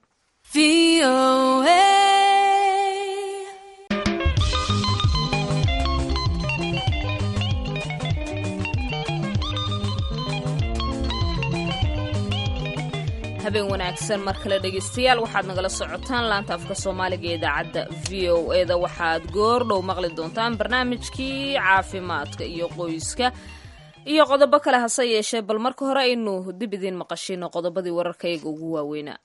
Speaker 1: habeen wanaagsan mar kale dhegeystayaal, waxaad nagala socotaan laanta afka soomaaliga ee idaacadda v o e da. waxaad goor dhow maqli doontaan barnaamijkii caafimaadka iyo qoyska. iyo qodobo kale hase yeeshee bal marka hore aynu dib idiin maqashino qodobadii wararkayaga ugu waaweynaa.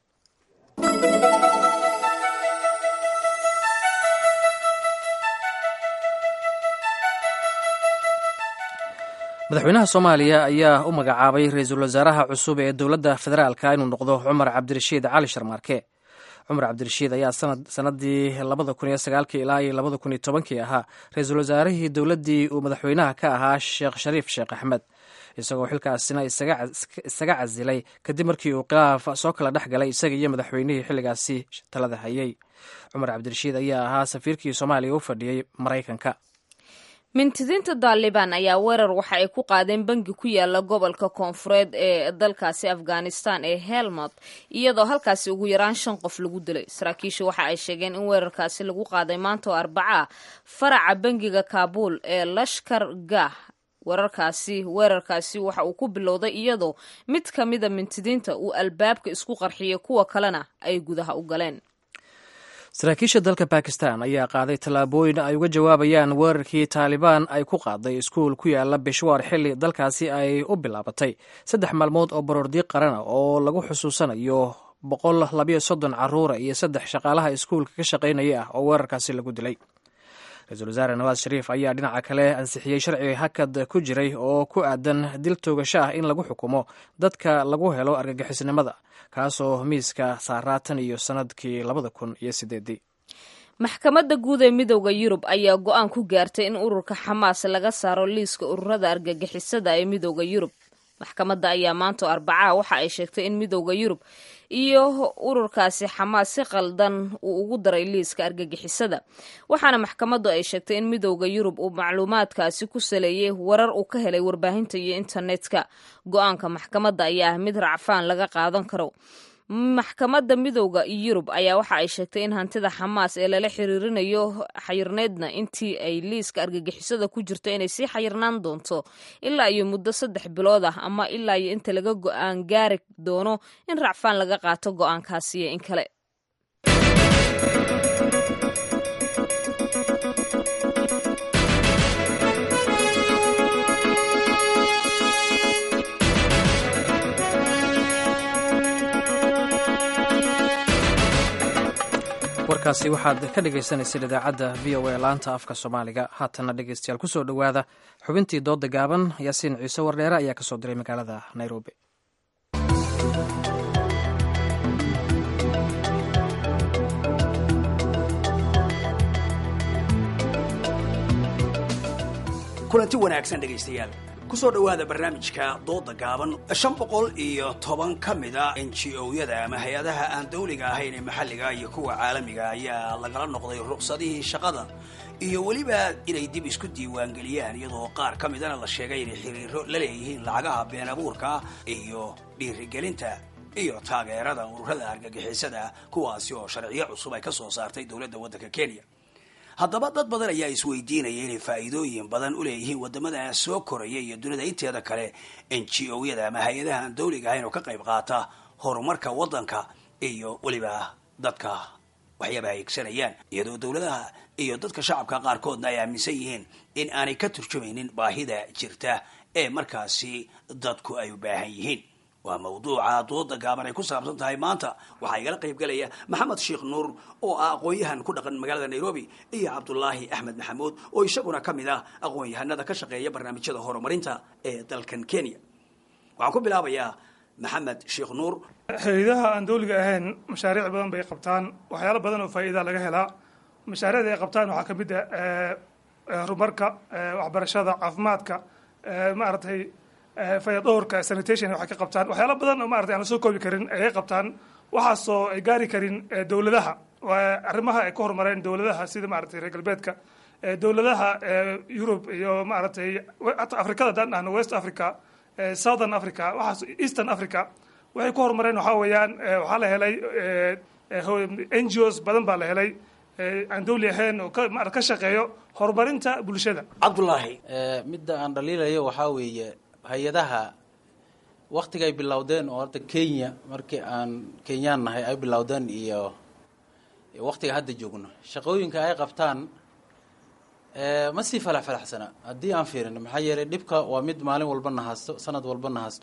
Speaker 2: madaxweynaha soomaaliya ayaa u magacaabay ra-iisul wasaaraha cusub ee dowladda federaalka inuu noqdo cumar cabdirashiid cali sharmaarke. cumar cabdirashiid ayaa sanadii 2009 ilaa 2010 ahaa ra-iisul wasaarihii dowladdii uu madaxweynaha ka ahaa sheekh shariif sheekh axmed, isagoo xilkaasina isaga casilay kadib markii uu khilaaf soo kala dhex galay isaga iyo madaxweynihii xilligaasi talada hayay. cumar cabdirashiid ayaa ahaa safiirkii soomaaliya u fadhiyey maraykanka.
Speaker 1: mintidiinta daalibaan ayaa weerar waxa ay ku qaadeen bangi ku yaala gobolka koonfureed ee dalkaasi afghanistan ee helmand, iyadoo halkaasi ugu yaraan 5 qof lagu dilay. saraakiishu waxa ay sheegeen in weerarkaasi lagu qaaday maanta oo Arbaca faraca bangiga Kaabul ee Lashkar Gah. weerarkaasi waxa uu ku bilowday iyadoo mid ka mid a mintidiinta uu albaabka isku qarxiyay, kuwa kalena ay gudaha u galeen.
Speaker 2: saraakiisha dalka Bakistan ayaa qaaday tallaabooyin ay uga jawaabayaan weerarkii Taliban ay ku qaaday iskuul ku yaala Peshawar xilli dalkaasi ay u bilaabatay 3 maalmood oo baroordiiq qaran ah oo lagu xusuusanayo 132 carruur iyo 3 shaqaalaha iskuulka ka shaqaynaya ah oo weerarkaasi lagu dilay. ra-iisul wasaare Nawaas Shariif ayaa dhinaca kale ansixiyey sharci hakad ku jiray oo ku aadan dil toogasho ah in lagu xukumo dadka lagu helo argagixisnimada, kaasoo miiska saaraa tan iyo sanadkii 2008.
Speaker 1: maxkamadda guud ee midowda Yurub ayaa go'aan ku gaartay in ururka Xamaas laga saaro liiska ururada argagixisada ee midowda Yurub. maxkamadda ayaa maanta Arbaca waxa ay sheegtay in midowda Yurub iyo ururkaasi Xamaas si qaldan uu ugu daray liiska argagixisada, waxaana maxkamaddu ay sheegtay in midowda Yurub uu macluumaadkaasi ku saleeyay warar uu ka helay warbaahinta iyo internetka. go'aanka maxkamadda ayaa mid racfaan laga qaadan karo. maxkamadda midowda Yurub ayaa waxa ay sheegtay in hantida Xamaas ee lala xiriirinayo xayirneedna intii ay liiska argagixisada ku jirto inay sii xayirnaan doonto ilaa iyo muddo 3 bilood ah, ama ilaa iyo inta laga go'aan gaari doono in racfaan laga qaato go'aankaasi iyo in kale.
Speaker 2: warkaasi waxaad ka dhagaysanayseen idaacadda VOA laanta afka Soomaaliga. haatana dhegaystayaal ku soo dhowaada xubintii dooda gaaban. Yaasiin Ciise Wardheere ayaa ka soo diray magaalada Nairobi.
Speaker 13: kulanti wanaagsan dhegaystayaal, kusoo dhowaada barnaamijka dooda gaaban. 510 ka mid a NGO-yada ama hay-adaha aan dawliga ahayn ee maxalliga iyo kuwa caalamiga ayaa lagala noqday ruqsadihii shaqada iyo weliba inay dib isku diiwaangeliyaan, iyadoo qaar ka midana la sheegay inay xiriiro la leeyihiin lacagaha been abuurka iyo dhiirigelinta iyo taageerada ururada argagixisada, kuwaasi oo sharciyo cusub ay ka soo saartay dowladda waddanka Kenya. haddaba dad badan ayaa isweydiinaya inay faa'iidooyin badan u leeyihiin waddamada soo koraya iyo dunida inteeda kale NGO-yada ama hay-adaha aan dawliga ahayn oo ka qayb qaata horumarka waddanka iyo weliba dadka waxyaabaha ay egsanayaan, iyadoo dowladaha iyo dadka shacabka qaarkoodna ay aaminsan yihiin in aanay ka turjumaynin baahida jirta ee markaasi dadku ay u baahan yihiin. waa mawduuca dooda gaaban ay ku saabsan tahay maanta. waxaa igala qayb galaya Maxamed Sheekh Nuur oo ah aqoon-yahan ku dhaqan magaalada Nairobi, iyo Cabdullaahi Axmed Maxamuud oo isaguna ka mid ah aqoon-yahanada ka shaqeeya barnaamijyada horumarinta ee dalkan Kenya. waxaan ku bilaabayaa Maxamed Sheekh Nuur.
Speaker 14: hay'adaha aan dawliga ahayn mashaariic badan bay qabtaan, waxyaalo badan oo faa'iido laga helaa. mashaariicda ay qabtaan waxaa ka mid ah horumarka, waxbarashada, caafimaadka, maaragtay fayadhowrka, sanitation waxay ka qabtaan waxyaalo badan oo maaragtay aan la soo koobi karin ayay qabtaan, waxaasoo ay gaari karin dowladaha. arrimaha ay ka horumareen dowladaha sida maaragtay reer galbeedka, dowladaha Europe iyo maaragtay hata Afrikada haddaan dhahno West Africa, Southern Africa, waxaas Eastern Africa waxay ku horumareen. waxaa weeyaan waxaa la helay NGOs badan baa la helay aan dawli ahayn oo ka shaqeeyo horumarinta bulshada.
Speaker 13: Cabdullaahi,
Speaker 15: midda aan dhaliilayo waxaa weeye hay-adaha waktiga ay bilowdeen oo horta Kenya markii aan Kenyaan nahay ay bilowdeen iyo waktiga hadda joogno, shaqooyinka ay qabtaan ma sii falaxfalaxsana haddii aan fiirino maxaa yeelay dhibka waa mid maalin walba na haysto sanad walba na haysto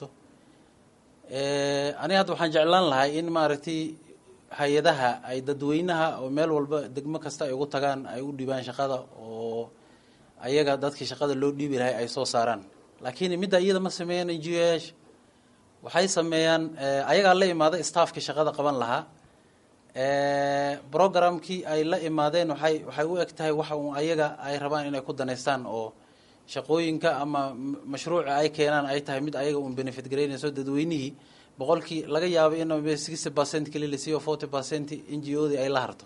Speaker 15: aniga hadda waxaan jeclaan lahay in maaragtay hay-adaha ay dadweynaha oo meel walba degmo kasta ay ugu tagaan ay u dhibaan shaqada oo ayaga dadkii shaqada loo dhiibi lahay ay soo saaraan laakiin midda iyada ma sameeyaan NGO-yaasha waxay sameeyaan ayagaa la imaaday staffkii shaqada qaban lahaa programkii ay la imaadeen waxay u eg tahay waxa uun ayaga ay rabaan inay ku danaystaan oo shaqooyinka ama mashruuca ay keenaan ay tahay mid ayaga uun benefit garaynayso dadweynihii boqolkii laga yaabo in 60% kali la siiyo 40% NGO-dii ay la harto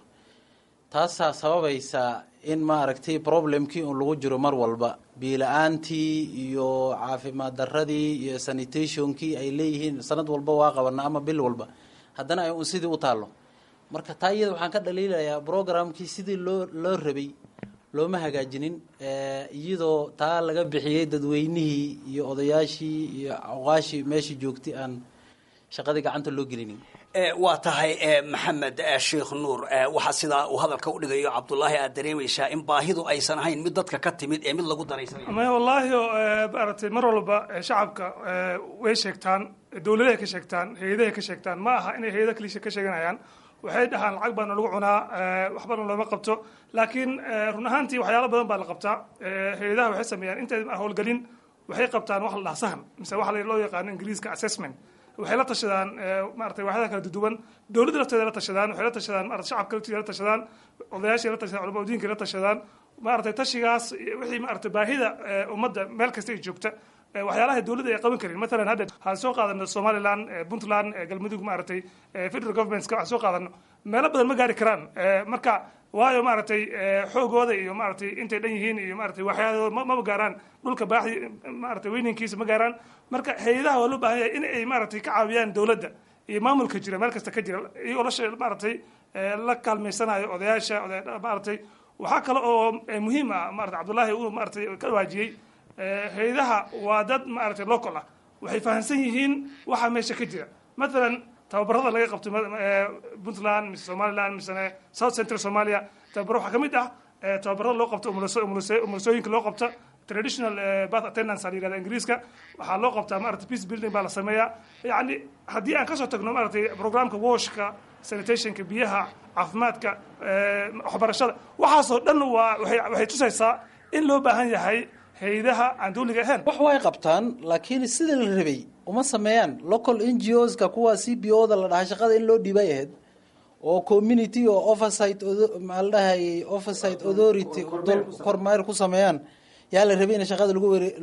Speaker 15: taasaa sababaysaa in maaragtay problemkii un lagu jiro mar walba biila-aantii iyo caafimaad daradii iyo sanitationkii ay leeyihiin sanad walba waa qabana ama bil walba haddana ay un sidii u taallo marka taa iyada waxaan ka dhaliilayaa programkii sidii loo rabay looma hagaajinin iyadoo taa laga bixiyey dadweynihii iyo odayaashii iyo awqaashii meeshii joogtay aan shaqadii gacanta loo gelinin
Speaker 13: waa tahay maxamed sheekh nuur waxaa sidaa uu hadalka u dhigayo cabdullaahi aad dareemaysaa in baahidu aysan ahayn mid dadka ka timid ee mid lagu daraysanayo
Speaker 14: maya wallaahi maaragtay mar walba shacabka way sheegtaan dowladahay ka sheegtaan hay-adahay ka sheegtaan ma aha inay hay-ada kaliya ka sheeganayaan waxay dhahaan lacag baana lagu cunaa waxbana looma qabto laakiin run ahaantii waxyaalo badan baa la qabtaa hay-adaha waxay sameeyaan intay howlgelin waxay qabtaan wax la dhaha sahan mise waxa loo yaqaano ingiriiska assessment waxay la tashadaan maaragtay waaxyaha kala duwan dowladda lafteeda la tashadaan waxay la tashadaan maaragtay shacabka lafteeda la tashadaan odayaashii la tashadaan culamo diinka la tashadaan maaragtay tashigaas wixii maaragtay baahida ummadda meel kasta ay joogta waxyaalaha dowladda ay qaban karin maalan hadda waxaan soo qaadano somaliland puntland galmudug maaragtay federal governmentska waxaan soo qaadano meelo badan ma gaari karaan marka waayo maaragtay xoogooda iyo maaragtay intay dhan yihiin iyo maaragtay waxyaadooda maba gaaraan dhulka baaxi maaragtay weynankiisa ma gaaraan marka hay-adaha waa loo baahan yahay in ay maaragtay ka caawiyaan dowladda iyo maamulka jira meel kasta ka jira iyagoo la maaragtay la kaalmaysanayo odayaasha maaragtay waxaa kale oo muhiim ah maaragtay cabdullaahi uu maaragtay ka waajiyey hay-adaha waa dad maaragtay local ah waxay fahamsan yihiin waxa meesha ka jira maalan tababarada laga qabto puntland mise somaliland mise south central somalia tababaro waxaa ka mid ah tababarada loo qabto umulasooyinka loo qabta traditional bath attendance la yirahda ingiriiska waxaa loo qabtaa maaragtay peace building baa la sameeyaa yacni haddii aan kasoo tagno maaragtay programka washka sanitationka biyaha caafimaadka waxbarashada waxaasoo dhan waxay tusaysaa in loo baahan yahay hay-adaha aan dawliga ahayn
Speaker 15: wax way qabtaan laakiin sida la rabay uma sameeyaan local NGOs-ka kuwa CBO-da la dhahay shaqada in loo dhiibay ahayd oo community oo oversight maxaa la dhahay oversight authority kormeer ku sameeyaan yaa la rabay in shaqada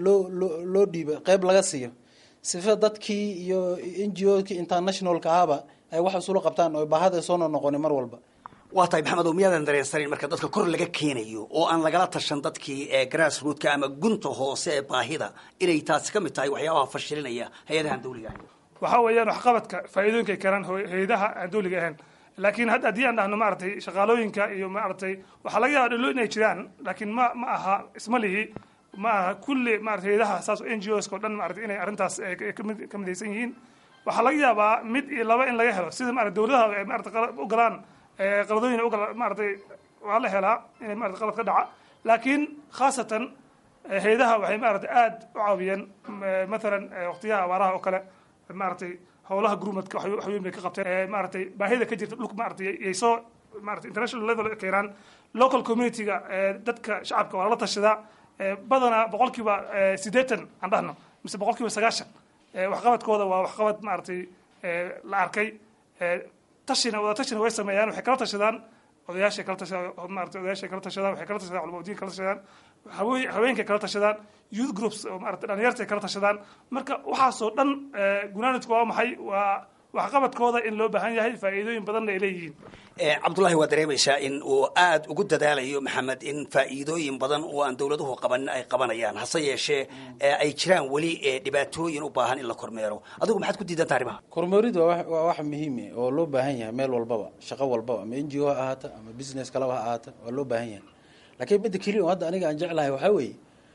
Speaker 15: loo dhiibo qayb laga siiyo sifa dadkii iyo NGO-kii internationalka ahaba ay wax usula qabtaan oo baahada soo noqonay mar walba
Speaker 13: waa tahay maxamed miyaadan dareensanin marka dadka kor laga keenayo oo aan lagala tashan dadkii grassrootka ama gunta hoose ee baahida inay taasi ka mid tahay waxyaabaha fashilinaya hay-adahan dawliga ahayn
Speaker 14: waxaa weeyaan waxqabadka faa'iidooyinka ay keenaan hay-adaha aan dawliga ahayn laakiin hadda haddii aan dhahno maaragtay shaqaalooyinka iyo maaragtay waxaa laga yaaba dhalo inay jiraan laakiin ma aha isma lihi ma aha kulli maaragtay hay-adaha saas NGOs oo dhan maaragtay inay arrintaas ka midaysan yihiin waxaa laga yaabaa mid iyo laba in laga helo sida maaragtay dowladaha ay maaragtay u galaan qaladooyin maaragtay waa la helaa inay maaragtay qalad ka dhaca laakiin khaasatan hay-adaha waxay maaragtay aad u caawiyeen maalan waqtiyaha abaaraha oo kale maaragtay howlaha gurmadka waxweyn bay ka qabteen maaragtay baahida ka jirta dhulka maaragtay yay soo maaragtay international level keenaan local community-ga dadka shacabka waa la tashadaa badanaa boqolkiiba 80 aan dhahno mise boqolkiiba 90 waxqabadkooda waa waxqabad maaragtay la arkay tashina way sameeyaan waxay kala tashadaan odayaashay kala tashadaan maaragtay odayaashay kala tashadaan waxay kala tashadaan culamo diin kala tashadaan haweenkay kala tashadaan youth groups oo maaragtay dhalinyartay kala tashadaan marka waxaasoo dhan gunaanadku waa maxay waa waxqabadkooda in loo baahan yahay faa'iidooyin badanna ay leeyihiin
Speaker 13: cabdullaahi waa dareemaysaa in uu aad ugu dadaalayo maxamed in faa'iidooyin badan oo aan dawladuhu qabanin ay qabanayaan hase yeeshee ay jiraan weli dhibaatooyin u baahan in la kormeero adigu maxaad ku diidantaa arrimaha
Speaker 15: kormeeridu waa wax muhiim oo loo baahan yahay meel walbaba shaqo walbaba ama NGO ha ahaata ama business kalaba ha ahaata waa loo baahan yahay laakiin midda keliya oo hadda aniga aan jeclahay waxaa weeye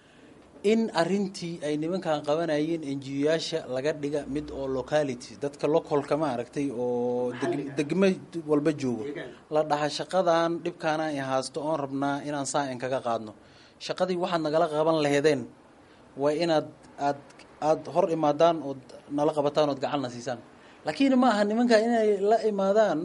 Speaker 15: in arrintii ay nimankan qabanayeen NGO-yaasha laga dhiga mid oo locality dadka localka ma aragtay oo degmo walba joogo la dhaha shaqadan dhibkaana ay haasto oon rabnaa inaan saa in kaga qaadno shaqadii waxaad nagala qaban laheedeen waa inaad aada hor imaadaan ood nala qabataan ood gacanna siisaan laakiin ma aha nimanka inay la imaadaan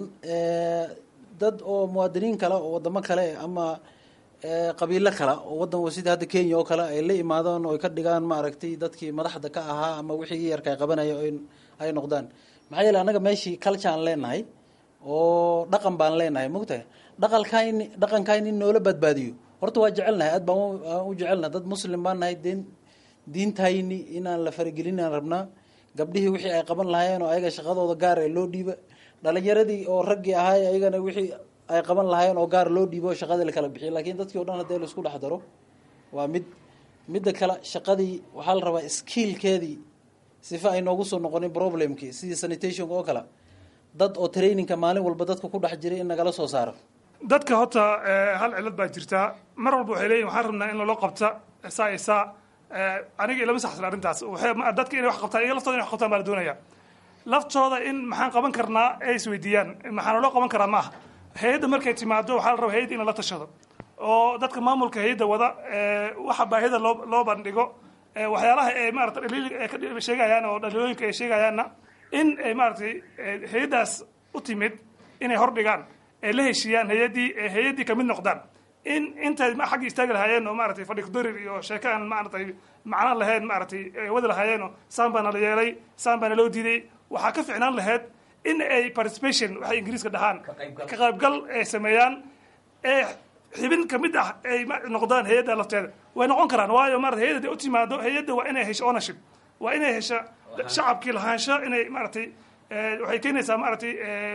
Speaker 15: dad oo muwaadiniin kale oo wadamo kale ama qabiilo kale oo wadan sida hadda Kenya oo kale ay la imaadaan oo ay ka dhigaan maaragtay dadkii madaxda ka ahaa ama wixii yarka qabanaya ay noqdaan maxaa yeelay anaga meeshii culture aan leenahay oo dhaqan baan leenahay mugtahay dhaqankayn in noola badbaadiyo horta waa jecelnahay aad baan u jecelnahay dad muslim baan nahay diintayni inaan la faragelin aan rabnaa gabdhihii wixii ay qaban lahaayeen oo ayaga shaqadooda gaar ee loo dhiiba dhalinyaradii oo raggii ahaay ayagana wixii ay qaban lahaayeen oo gaar loo dhiibo shaqadii la kala bixiyo laakiin dadkii oo dhan haddii la isku dhex daro waa midda kale shaqadii waxaa la rabaa skillkeedii sifa ay noogu soo noqonin problemkii sidii sanitationka oo kale dad oo trainingka maalin walba dadka ku dhex jiray in nagala soo saaro
Speaker 14: dadka horta hal cilad baa jirtaa mar walba waxay leeyihin waxaan rabnaa in loo qabta saa aniga ilama saxsan arrintaas dadka inay wax qabtaan iyaga laftooda inay wax qabtaan baa la doonaya laftooda in maxaan qaban karnaa ay isweydiiyaan maxaan loo qaban karaa ma aha hay-adda markay timaado waxaa la rabaa hay-adda in la tashado oo dadka maamulka hay-adda wada waxa baahida loo bandhigo waxyaalaha ay maarata dhaliil sheegayaan oo dhaliilooyinka ay sheegayaanna in ay maaratay hay-addaas u timid inay hordhigaan ay la heshiiyaan hay-addii kamid noqdaan in intay xagga istaagi lahaayeen oo maaratay fadhikudarir iyo sheeko aan maaratay macno lahayn maaratay wadi lahaayeenoo saan baana la yeelay saan baana loo diiday waxaa ka ficnaan lahayd in ay participation waxay ingiriiska dhahaan ka qaybgal ay sameeyaan ee xibin kamid ah ay noqdaan hay-adda lafteeda way noqon karaan waayo maarata hay-adda u timaado hay-adda waa inay hesho ownership waa inay hesha shacabkii lahaansho inay maaratay waxay keenaysaa maaratay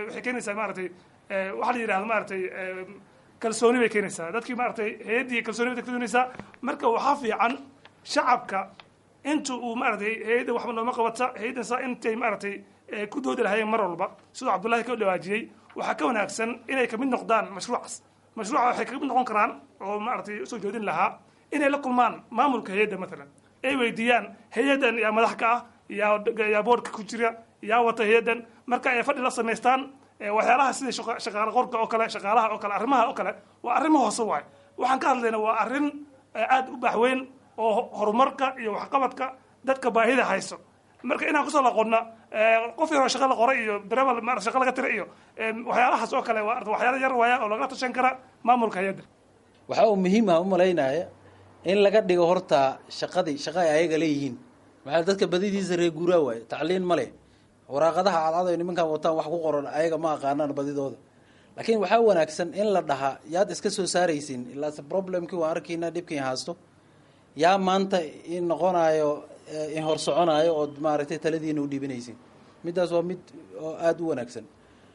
Speaker 14: waxaa la yidhahdo maaratay kalsooni bay keenaysaa dadkii maaratay hay-addii kalsooni bay keenaysaa marka waxaa fiican shacabka inta uu maaratay hay-adda waxba nooma qabata hay-addan saa intay maaratay ku doodi lahaayeen mar walba sidoo cabdullaahi ka dhawaajiyey waxaa ka wanaagsan inay kamid noqdaan mashruucaas mashruuca waxay kamid noqon karaan oo maaratay usoo joodin lahaa inay la kulmaan maamulka hay-adda maalan ay weydiiyaan hay-addan yaa madax ka ah yaa boorka ku jira yaa wata hay-addan marka ay fadhi la samaystaan waxyaalaha sida shaqaale qorka oo kale shaqaalaha oo kale arrimaha oo kale waa arrimo hoose waaye waxaan ka hadlayna waa arrin aada u baaxweyn oo horumarka iyo waxqabadka dadka baahida hayso marka inaan kusoo laqonna qof yaroo shaqa la qoray iyo dareebal shaqa laga tira iyo waxyaalahaas oo kale waa waxyaala yar waaya oo lagala tashan kara maamulka hay-adda
Speaker 15: waxaa uu muhiim ah u malaynaya in laga dhigo horta shaqa ay ayaga leeyihiin maxaa dadka badidiisa reer guuraa waaye tacliin ma leh waraaqadaha cadcad ay nimankan wataan wax ku qoran ayaga ma aqaanaan badidooda laakiin waxaa wanaagsan in la dhahaa yaad iska soo saaraysin ilaase problemkii waan arkaynaa dhibkii haasto yaa maanta in noqonayo in hor soconaayo ood maaragtay taladiina u dhiibanaysin middaas waa mid oo aada u wanaagsan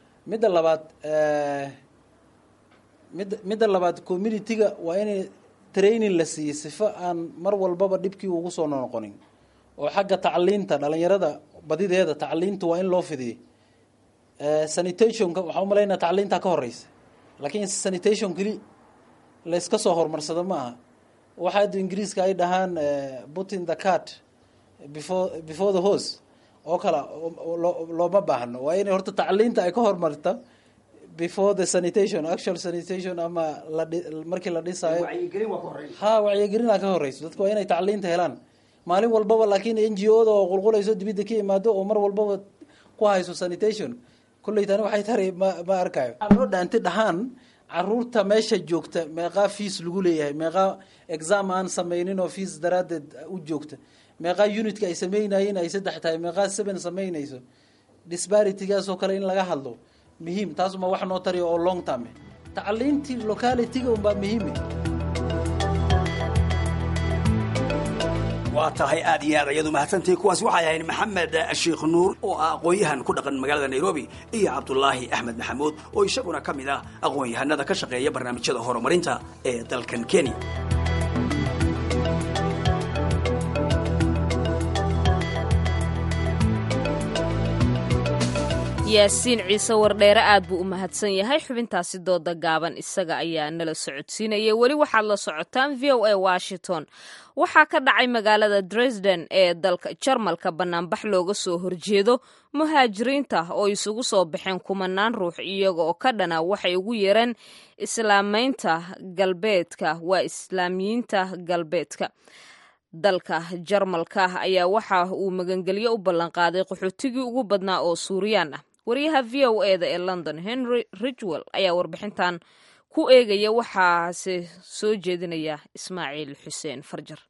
Speaker 15: midda labaad community-ga waa inay training la siiyo sifo aan mar walbaba dhibkii ugu soo noqonin oo xagga tacliinta dhalinyarada badideeda tacliinta waa in loo fidiyay sanitationka waxaa umalaynaa tacliintaa ka horeysa laakiin sanitation keli layska soo horumarsado ma aha waxaa addu ingiriiska ay dhahaan putting the cart before the horse oo kale looma baahno waa inay horta tacliinta ay ka horumarta before the sanitation actual sanitation ama markii la dhisaayo wacyigelina ka horeyso dadka waa inay tacliinta helaan maalin walbaba laakiin NGO-da oo qulqulayso dibidda ka imaado oo mar walbaba ku hayso sanitation kulley tani waxay taray ma arkayo loo dhaantay dhahaan caruurta meesha joogta meeqaa fees lagu leeyahay meeqaa exam aan samaynin oo fees daraadeed u joogta meeqaa unitka ay samaynayeen ay 3 tahay meeqaa 7 samaynayso disparity-gaas oo kale in laga hadlo muhiim taas ma wax noo tariyo oo long term tacliintii locality-ga unbaa muhiime
Speaker 13: waa tahay aad iyo aad ayadu mahadsantahay kuwaas waxay ahayn maxamed sheekh nuur oo ah aqoon-yahan ku dhaqan magaalada nairobi iyo cabdulaahi axmed maxamuud oo isaguna ka mid ah aqoon-yahanada ka shaqeeya barnaamijyada horumarinta ee dalkan kenya
Speaker 1: yaasiin ciise wardheere aad buu u mahadsan yahay xubintaasi dooda gaaban isaga ayaa nala socodsiinaya weli waxaad la socotaan v o a washington waxaa ka dhacay magaalada dresden ee dalka jarmalka banaanbax looga soo horjeedo muhaajiriinta oo isugu soo baxeen kumanaan ruux iyaga oo ka dhana waxay ugu yeereen islaamaynta galbeedka waa islaamiyiinta galbeedka dalka jarmalka ayaa waxa uu magangelyo u ballanqaaday qaxootigii ugu badnaa oo suuriyaan ah wariyaha v o eda ee london henry ridgwell ayaa warbixintan ku eegaya waxaase soo jeedinaya ismaaciil xuseen farjar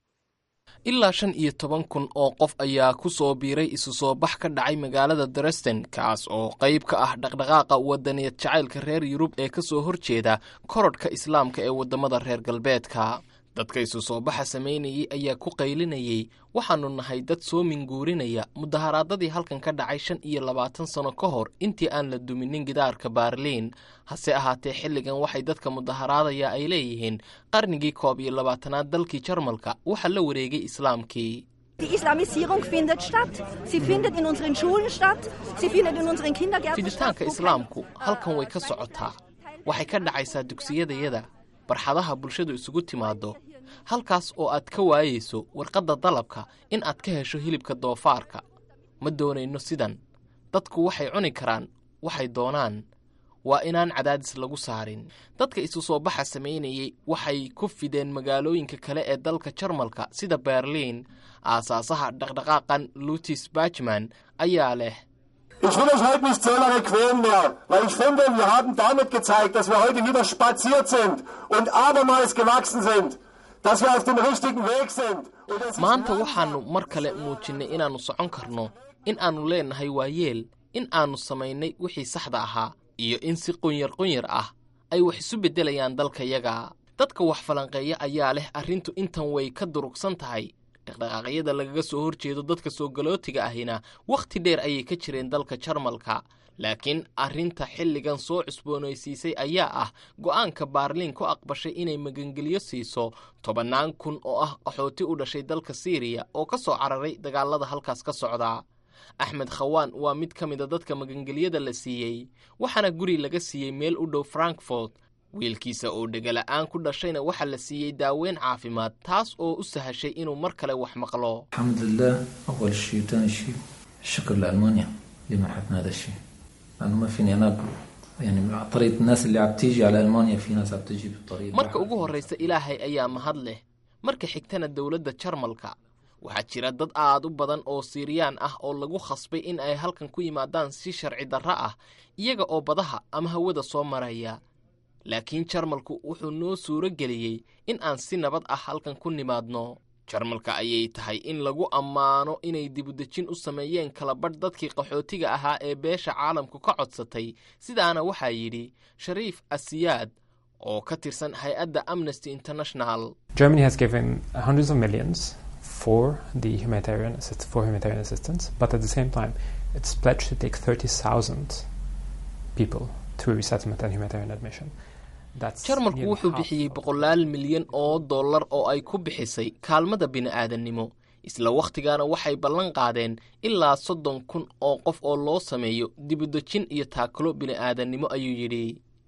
Speaker 16: ilaa 15,000 oo qof ayaa ku soo biiray isu soo bax ka dhacay magaalada Dresden kaas oo qayb ka ah dhaqdhaqaaqa wadaniyad jacaylka reer Yurub ee ka soo horjeeda korodhka islaamka ee wadamada reer galbeedka dadka isu soo baxa sameynayay ayaa ku qaylinayay waxaanu nahay dad soo minguurinaya mudaharaadadii halkan ka dhacay 25 sano ka hor intii aan la duminin gidaarka Berlin hase ahaatee xilligan waxay dadka mudaharaadaya ay leeyihiin qarnigii 21aad dalkii Jarmalka waxa la wareegay islaamkii
Speaker 17: Die Islamisierung findet statt. Sie findet in unseren Schulen statt. Sie findet in unseren Kindergärten statt.
Speaker 16: Fiditaanka islaamku halkan way ka socotaa waxay ka dhacaysaa dugsiyadayada barxadaha bulshadu isugu timaado halkaas oo aad ka waayeyso warqadda dalabka in aad ka hesho hilibka doofaarka ma doonayno sidan dadku waxay cuni karaan waxay doonaan waa inaan cadaadis lagu saarin dadka isu soo baxa sameynayay waxay ku fideen magaalooyinka kale ee dalka Jarmalka sida Berlin aasaasaha dhaqdhaqaaqan Lutis Bachmann ayaa leh
Speaker 18: Ich will euch heute nicht so lange quälen mehr, weil ich finde, wir haben damit gezeigt, dass wir heute wieder spaziert sind und abermals gewachsen sind, dass wir auf dem richtigen Weg sind.
Speaker 16: Maanta waxaanu mar kale muujinay inaanu socon karno, in aanu leenahay waayeel, in aanu samaynay wixii saxda ahaa, iyo in si qunyar ah ay wax isu bedelayaan dalkayaga. Dadka wax falanqeeya ayaa leh arrintu intan way ka durugsan tahay. dhaqdhaqaaqyada lagaga soo horjeedo dadka soo galootiga ahina waqti dheer ayay ka jireen dalka Jarmalka laakiin arrinta xilligan soo cusboonaysiisay ayaa ah go'aanka Berlin ku aqbashay inay magangeliyo siiso 10,000 oo ah qaxooti u dhashay dalka Syria oo ka soo cararay dagaalada halkaas ka socda Ahmed Khawaan waa mid ka mid ah dadka magangeliyada la siiyay waxaana guri laga siiyay meel u dhow Frankfurt wiilkiisa oo dhagala'aan ku dhashayna waxa la siiyay daaweyn caafimaad taas oo u sahashay inuu mar kale wax maqlo
Speaker 19: alxamdulillah awal shay thani shay shukr لألمانيا لمنحتنا هذا الشيء أنا ما فيني أنا يعني طريقة الناس اللي عم تيجي على ألمانيا في ناس عم تيجي بالطريقة
Speaker 16: marka ugu horeysa ilaahay ayaa mahad leh marka xigtana dawladda Jarmalka waxaa jira dad aad u badan oo Siiriyaan ah oo lagu khasbay in ay halkan ku yimaadaan si sharci darro ah iyaga oo badaha ama hawada soo maraya laakiin Jarmalku wuxuu noo suuro geliyay in aan si nabad ah halkan ku nimaadno Jarmalka ayay tahay in lagu ammaano inay dib u dejin u sameeyeen kala badh dadkii qaxootiga ahaa ee beesha caalamku ka codsatay sidaana waxaa yidhi Shariif Asiyaad oo ka tirsan hay'adda Amnesty International
Speaker 20: Germany has given hundreds of millions for humanitarian assistance but at the same time it's pledged to take 30,000 people through resettlement and humanitarian admission
Speaker 16: Jarmalku wuxuu bixiyay 100 milyan oo dollar oo ay ku bixisay kaalmada bini'aadanimo isla waqtigaana waxay ballan qaadeen ilaa 30,000 oo qof oo loo sameeyo dib u dejin iyo taakalo bini'aadanimo ayuu yidhi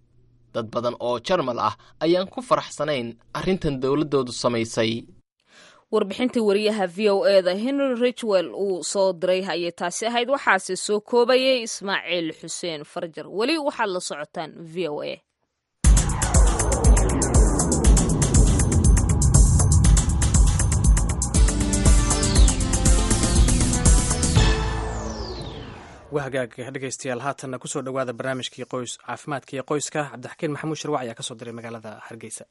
Speaker 16: dad badan oo Jarmal ah ayaan ku faraxsanayn arrintan dawladoodu samaysay
Speaker 1: warbixintii wariyaha VOA-da Henry Ridgwell uu soo diray ayay taasi ahayd waxaase soo koobayay Ismaaciil Xuseen Farjar wali waxaad la socotaan VOA
Speaker 2: wahagaag dhegaystayaal haatanna ku soo dhowaada barnaamijkii qoys caafimaadka iyo qoyska cabdixakiin maxamuud shirwac ayaa ka soo diray magaalada Hargeysa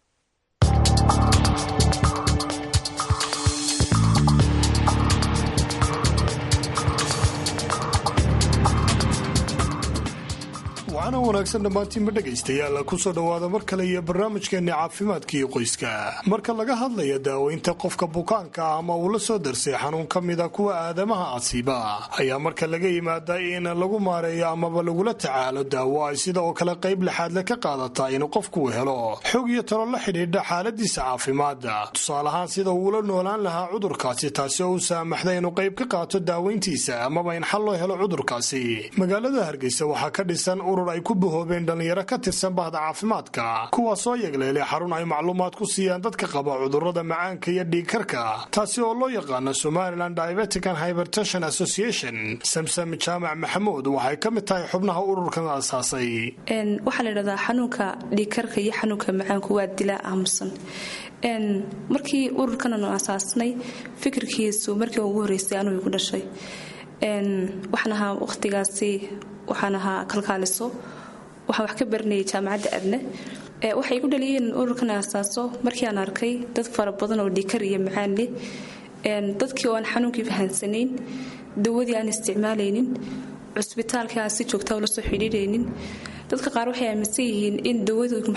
Speaker 21: waxaana wanaagsan dhammaantiinba dhegaystayaal ku soo dhowaada mar kale iyo barnaamijkeenni caafimaadka iyo qoyska. marka laga hadlayo daaweynta qofka bukaanka ah ama uu la soo darsay xanuun ka mida kuwa aadamaha asiiba ayaa marka laga yimaada in lagu maareeyo amaba lagula tacaalo daawo ay sida oo kale qayb lixaadle ka qaadataa inuu qofku helo xog iyo talo la xidhiidha xaaladiisa caafimaadda, tusaale ahaan sida uu la noolaan lahaa cudurkaasi, taasi oo u saamaxda inuu qayb ka qaato daaweyntiisa amaba in xal loo helo cudurkaasi. magaalada Hargeysa waxaa ka dhisan urur ay ku bahoobeen dhalinyaro ka tirsan bahda caafimaadka, kuwaasoo yagleelay xarun ay macluumaad ku siiyaan dadka qaba cudurrada macaanka iyo dhiigkarka, taasi oo loo yaqaano Somaliland Diabetic and Hypertension Association. Samsam Jaamac Maxamuud waxay ka mid tahay xubnaha ururkan aasaasay.
Speaker 22: waxaa la yidhahdaa xanuunka dhiigkarka iyo xanuunka macaanku waa dilaa aamusan. markii ururkan aanu aasaasnay fikirkiisu markii ugu horeysay anuu igu dhashay. waxaan ahaa waqtigaasi waxaan ahaa kalkaaliso, waxaan wax ka baranayay jaamacadda adne. waxay igu dhaliyeen ururkan aasaaso markii aan arkay dad fara badan oo dhiigkar iyo macaan leh, dadkii oo aan xanuunkii fahansanayn, dawadii aan isticmaalaynin, cusbitaalkii aan si joogta ula soo xidhiidhaynin. dadka qaar waxay aaminsan yihiin in dawooyinku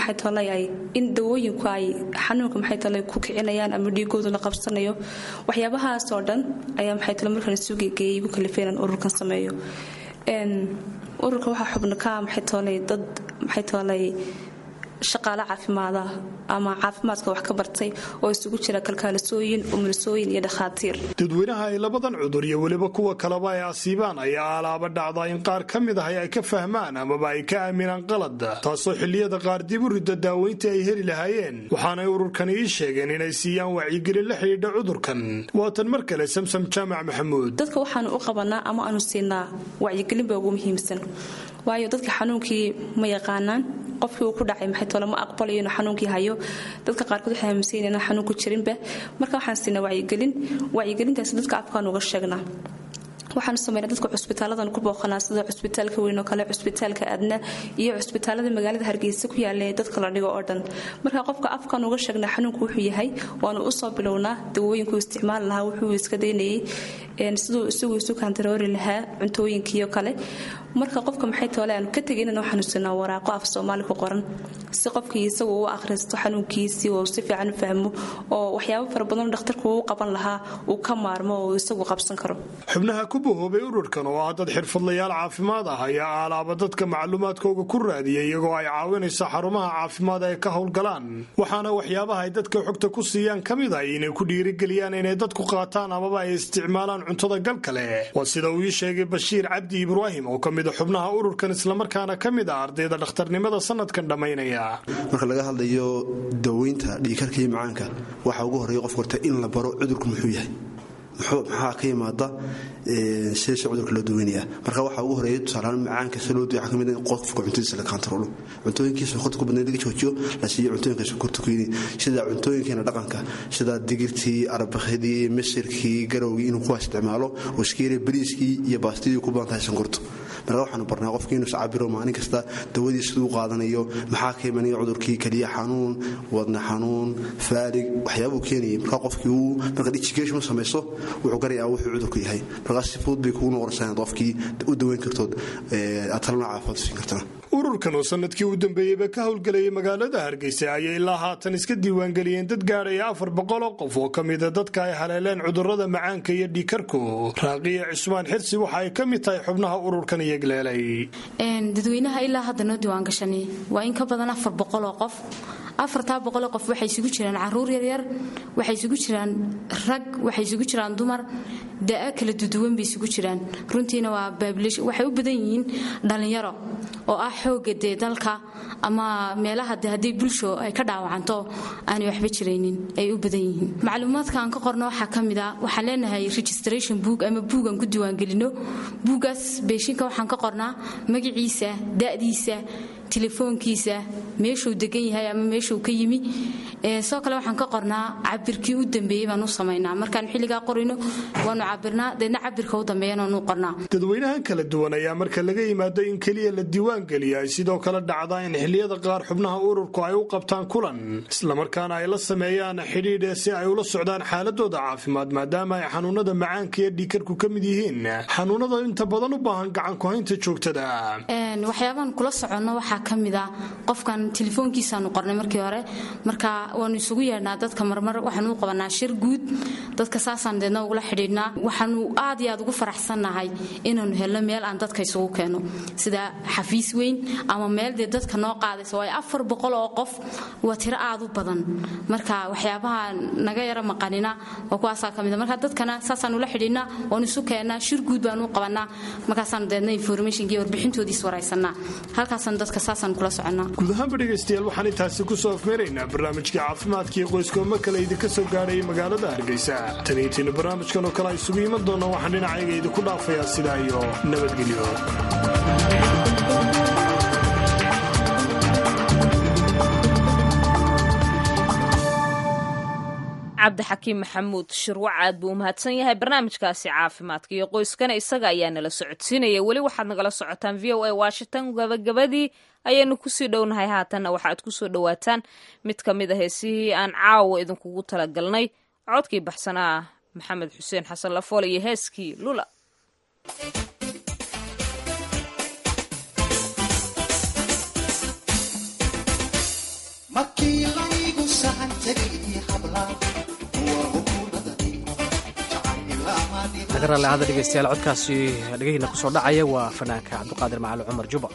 Speaker 22: ay xanuunka ku kicinayaan ama dhiigooda la qabsanayo. waxyaabahaas oo dhan ayaa markaan suugeeyay igu kalifeen inaan ururkan sameeyo. ururka waxaa xubno ka dad shaqaale caafimaada ama caafimaadka wax ka bartay oo isugu jira kalkaalisooyin, umulisooyin iyo dhakhaatiir.
Speaker 21: dadweynaha ay labadan cudur iyo weliba kuwa kaleba ay asiibaan ayaa alaaba dhacda in qaar ka mid ah ay ka fahmaan amaba ay ka aaminaan qalad, taasoo xilliyada qaar dib u ridda daaweynta ay heli lahaayeen. waxaanay ururkani ii sheegeen inay siiyaan wacyigelin la xidhiidha cudurkan. waatan mar kale Samsam Jaamac Maxamuud.
Speaker 22: dadka waxaanu u qabanaa ama aanu siinaa wacyigelin baa ugu muhiimsan, waayo dadka xanuunkii ma yaqaanaan, qofkii uu ku dhacay ma aqbalayo inuu xanuunkii hayo. dadka qaarkood waxay aaminsan yihiin inaan xanuunku jirinba. marka waxaan siinaa wacyigelintaas dadka afkaan uga sheegnaa. waxaanu sameynaa dadka cusbitaaladan ku booqanaa sida cusbitaalka weyn oo kale, cusbitaalka adna iyo cusbitaalada magaalada Hargeysa ku yaala ee dadka la dhigo oo dhan. marka qofka afkaan uga sheegnaa xanuunku wuxuu yahay, waanu u soo bilownaa dawooyinku isticmaal lahaa, wuxuu iska daynayay siduu isagu isu kantaroori lahaa cuntooyinkiiyo kale. marka qofka aan ka tegin inaan xanuunsanaa waraaqo af Soomaali ku qoran si qofkii isagu u akhristo xanuunkiisii oo si fiican u fahmo oo waxyaabo fara badan dhakhtarku uu qaban lahaa uu ka maarmo oo isagu qabsan karo.
Speaker 21: xubnaha ku bahoobay ururkan oo ah dad xirfadlayaal caafimaad ah ayaa alaaba dadka macluumaadkooga ku raadiyay iyagoo ay caawinayso xarumaha caafimaad ay ka howlgalaan. waxaana waxyaabaha ay dadka xogta ku siiyaan ka mid ah inay ku dhiirigeliyaan inay dadku qaataan amaba ay isticmaalaan cuntada galka leh. waa sida uu ii sheegay Bashiir Cabdi Ibraahim oo ka mid ah xubnaha ururkan islamarkaana ka mid ah ardayda dhakhtarnimada sanadkan dhammaynaya.
Speaker 23: marka laga hadlayo daweynta dhiigkarka iyo macaanka waxaa ugu horreeya qof horta in la baro cudurku muxuu yahay, maxaa ka yimaada sida cudurka loo daweynaya. marka waxaa ugu horeeya tusaalahaan macaanka si loo daweeyo kamid in qofka cuntadiisa la kantaroolo, cuntooyinkiisa sokorta ku badnayd laga joojiyo, la siiyo cuntooyinka sokorta ku yini sida cuntooyinkeena dhaqanka sida digirtii, arbakhdii, misirkii, garowgii inuu kuwaas isticmaalo oo iskiire bariiskii iyo baastidii ku badan tahay sonkorta. marka waxaanu barnaa qofkii inuu cabiro maalin kasta dawadiisa siduu qaadanayo, maxaa ka imanaya cudurkii, kaliya xanuun, wadna xanuun, faalig, waxyaabuu keenayay. marka qofkii markaad education u samayso wuxuu garayaa wuxuu cudurku yahay. markaas si fudud bay kugu noqonaysaa inaad qofkii u daweyn kartood talana caafimaad siin kartana.
Speaker 21: ururkan oo sanadkii u dambeeyeyba ka howlgelayay magaalada Hargeysa ayay ilaa haatan iska diiwaangeliyeen dad gaadhaya 400 oo qof oo ka mid a dadka ay haleeleen cudurrada macaanka iyo dhiigkarku. Raaqiya Cismaan Xirsi waxa ay ka mid tahay xubnaha ururkan iyagleelay.
Speaker 24: dadweynaha ilaa hadda noo diiwaan gashanay waa in ka badan 400 oo qof. 400 qof waxay isugu jiraan caruur yaryar, waxay isugu jiraan rag, waxay isugu jiraan dumar, daa kala duwan bay isugu jiraan. runtiina waa population waxay u badan yihiin dhalinyaro oo ah xooga dalka ama meelaha hadii bulsho ay ka dhaawacanto aan waxba jireynin ay u badan yihiin. macluumaadka aan ka qorno waxa kamid ah waxaan leenahay registration book ama buugan ku diiwaan gelino. buugaas beeshinka waxaan ka qornaa magaciisa, daadiisa, telefoonkiisa meeshuu degan yahay ama meeshuu ka yimi soo kale waxaan ka qornaa cabirkii u dambeeyey baan u samaynaa markaan xilligaa qorino waanu cabirnaa deedna cabirka u dambeeyana waanu qornaa
Speaker 21: dadweynahan kala duwan ayaa marka laga yimaado in keliya la diiwaan geliya ay sidoo kale dhacdaa in xilliyada qaar xubnaha ururku ay u qabtaan kulan islamarkaana ay la sameeyaan xidhiidhe si ay ula socdaan xaaladooda caafimaad maadaama ay xanuunada macaanka iyo dhiikarku ka mid yihiin xanuunada inta badan u baahan gacan ku haynta joogtada
Speaker 24: waxyaabahan kula soconno waxaa ka mid ah qofkan telefoonkiisaanu qornay markii hore marka waanu isugu yeedhnaa dadka marmar waxaanu u qabanaa shir guud dadka saasaan deedna ugula xidhiidhnaa waxaanu aad iyo aad ugu faraxsannahay inaanu helno meel aan dadka isugu keeno sida xafiis weyn ama meel dee dadka noo qaadaysa oo ay 400 oo qof waa tiro aad u badan marka waxyaabaha naga yara maqanina oo kuwaasaa ka mid marka dadkana saasaan ula xidhiidhnaa oon isu keennaa shir guud baanu u qabanaa markaasaan deedna informationkii warbixintoodiis waraysanaa halkaasaan dadka saasaan kula soconnaa
Speaker 21: guud ahaanba dhegaystayaal waxaan intaasi ku soo afmeeraynaa barnaamijkii caafimaadkii qoyskooma kale idinka soo gaadhayay magaalada hargeysa taniintiina barnaamijkan oo kale ay isugu iman doona waxaan dhinacayga idinku dhaafayaa sidaa iyo nabadgelyo
Speaker 1: cabdixakiim maxamuud shirwac aad buu u mahadsan yahay barnaamijkaasi caafimaadka iyo qoyskana isaga ayaa nala socodsiinaya weli waxaad nagala socotaan v o a washington gabagabadii ayaynu kusii dhownahay haatanna waxaad kusoo dhowaataan mid ka mid a heesihii aan caawa idinkugu talagalnay codkii baxsanaa maxamed xuseen xasan lafool iyo heeskii lula
Speaker 2: laga raallicada dhegaystayaal codkaasi dhegahina ku soo dhacaya waa fanaanka cabdiqaadir macali cumar juba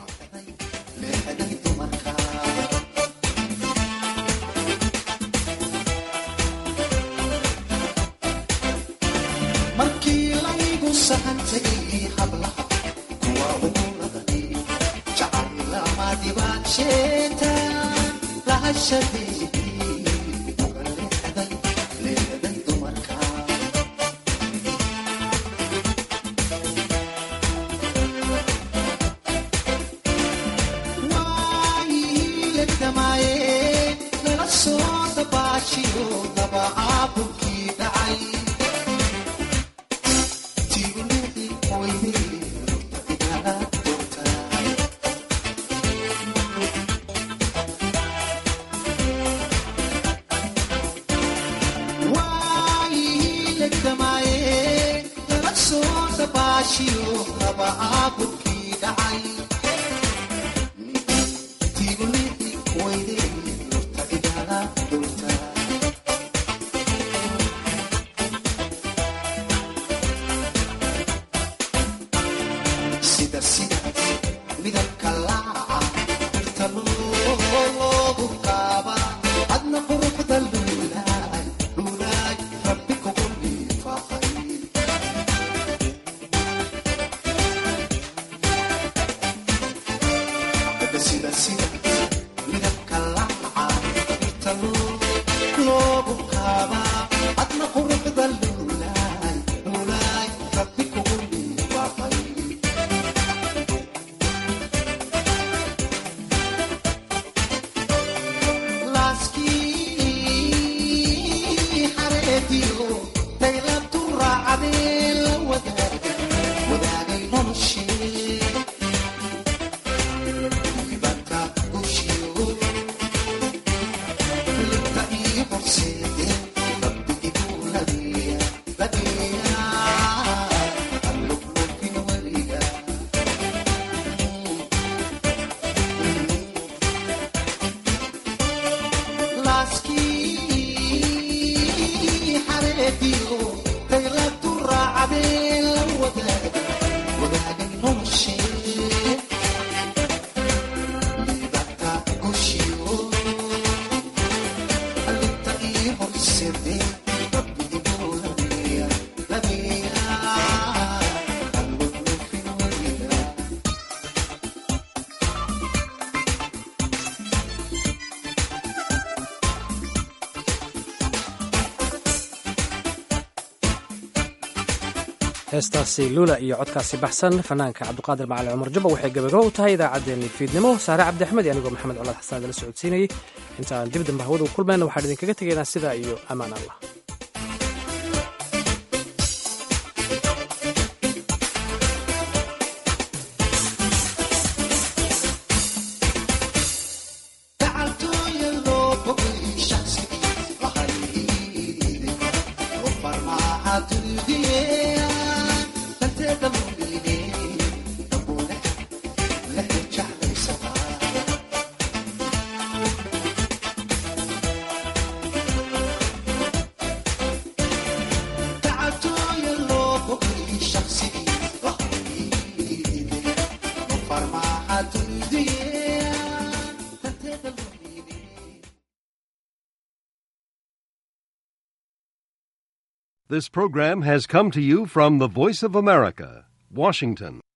Speaker 2: heestaasi luula iyo codkaasi baxsan fanaanka cabdiqaadir macali cumar jabba waxay gabagabo u tahay idaacaddeenii fiidnimo saare cabdi axmed iyo anigoo maxamed colaad xasaan idala socodsiinayey intaan dib damba hawada u kulmayna waxaan idinkaga tegaynaa sidaa iyo ammaan allah
Speaker 3: This program has come to you from the Voice of America, Washington.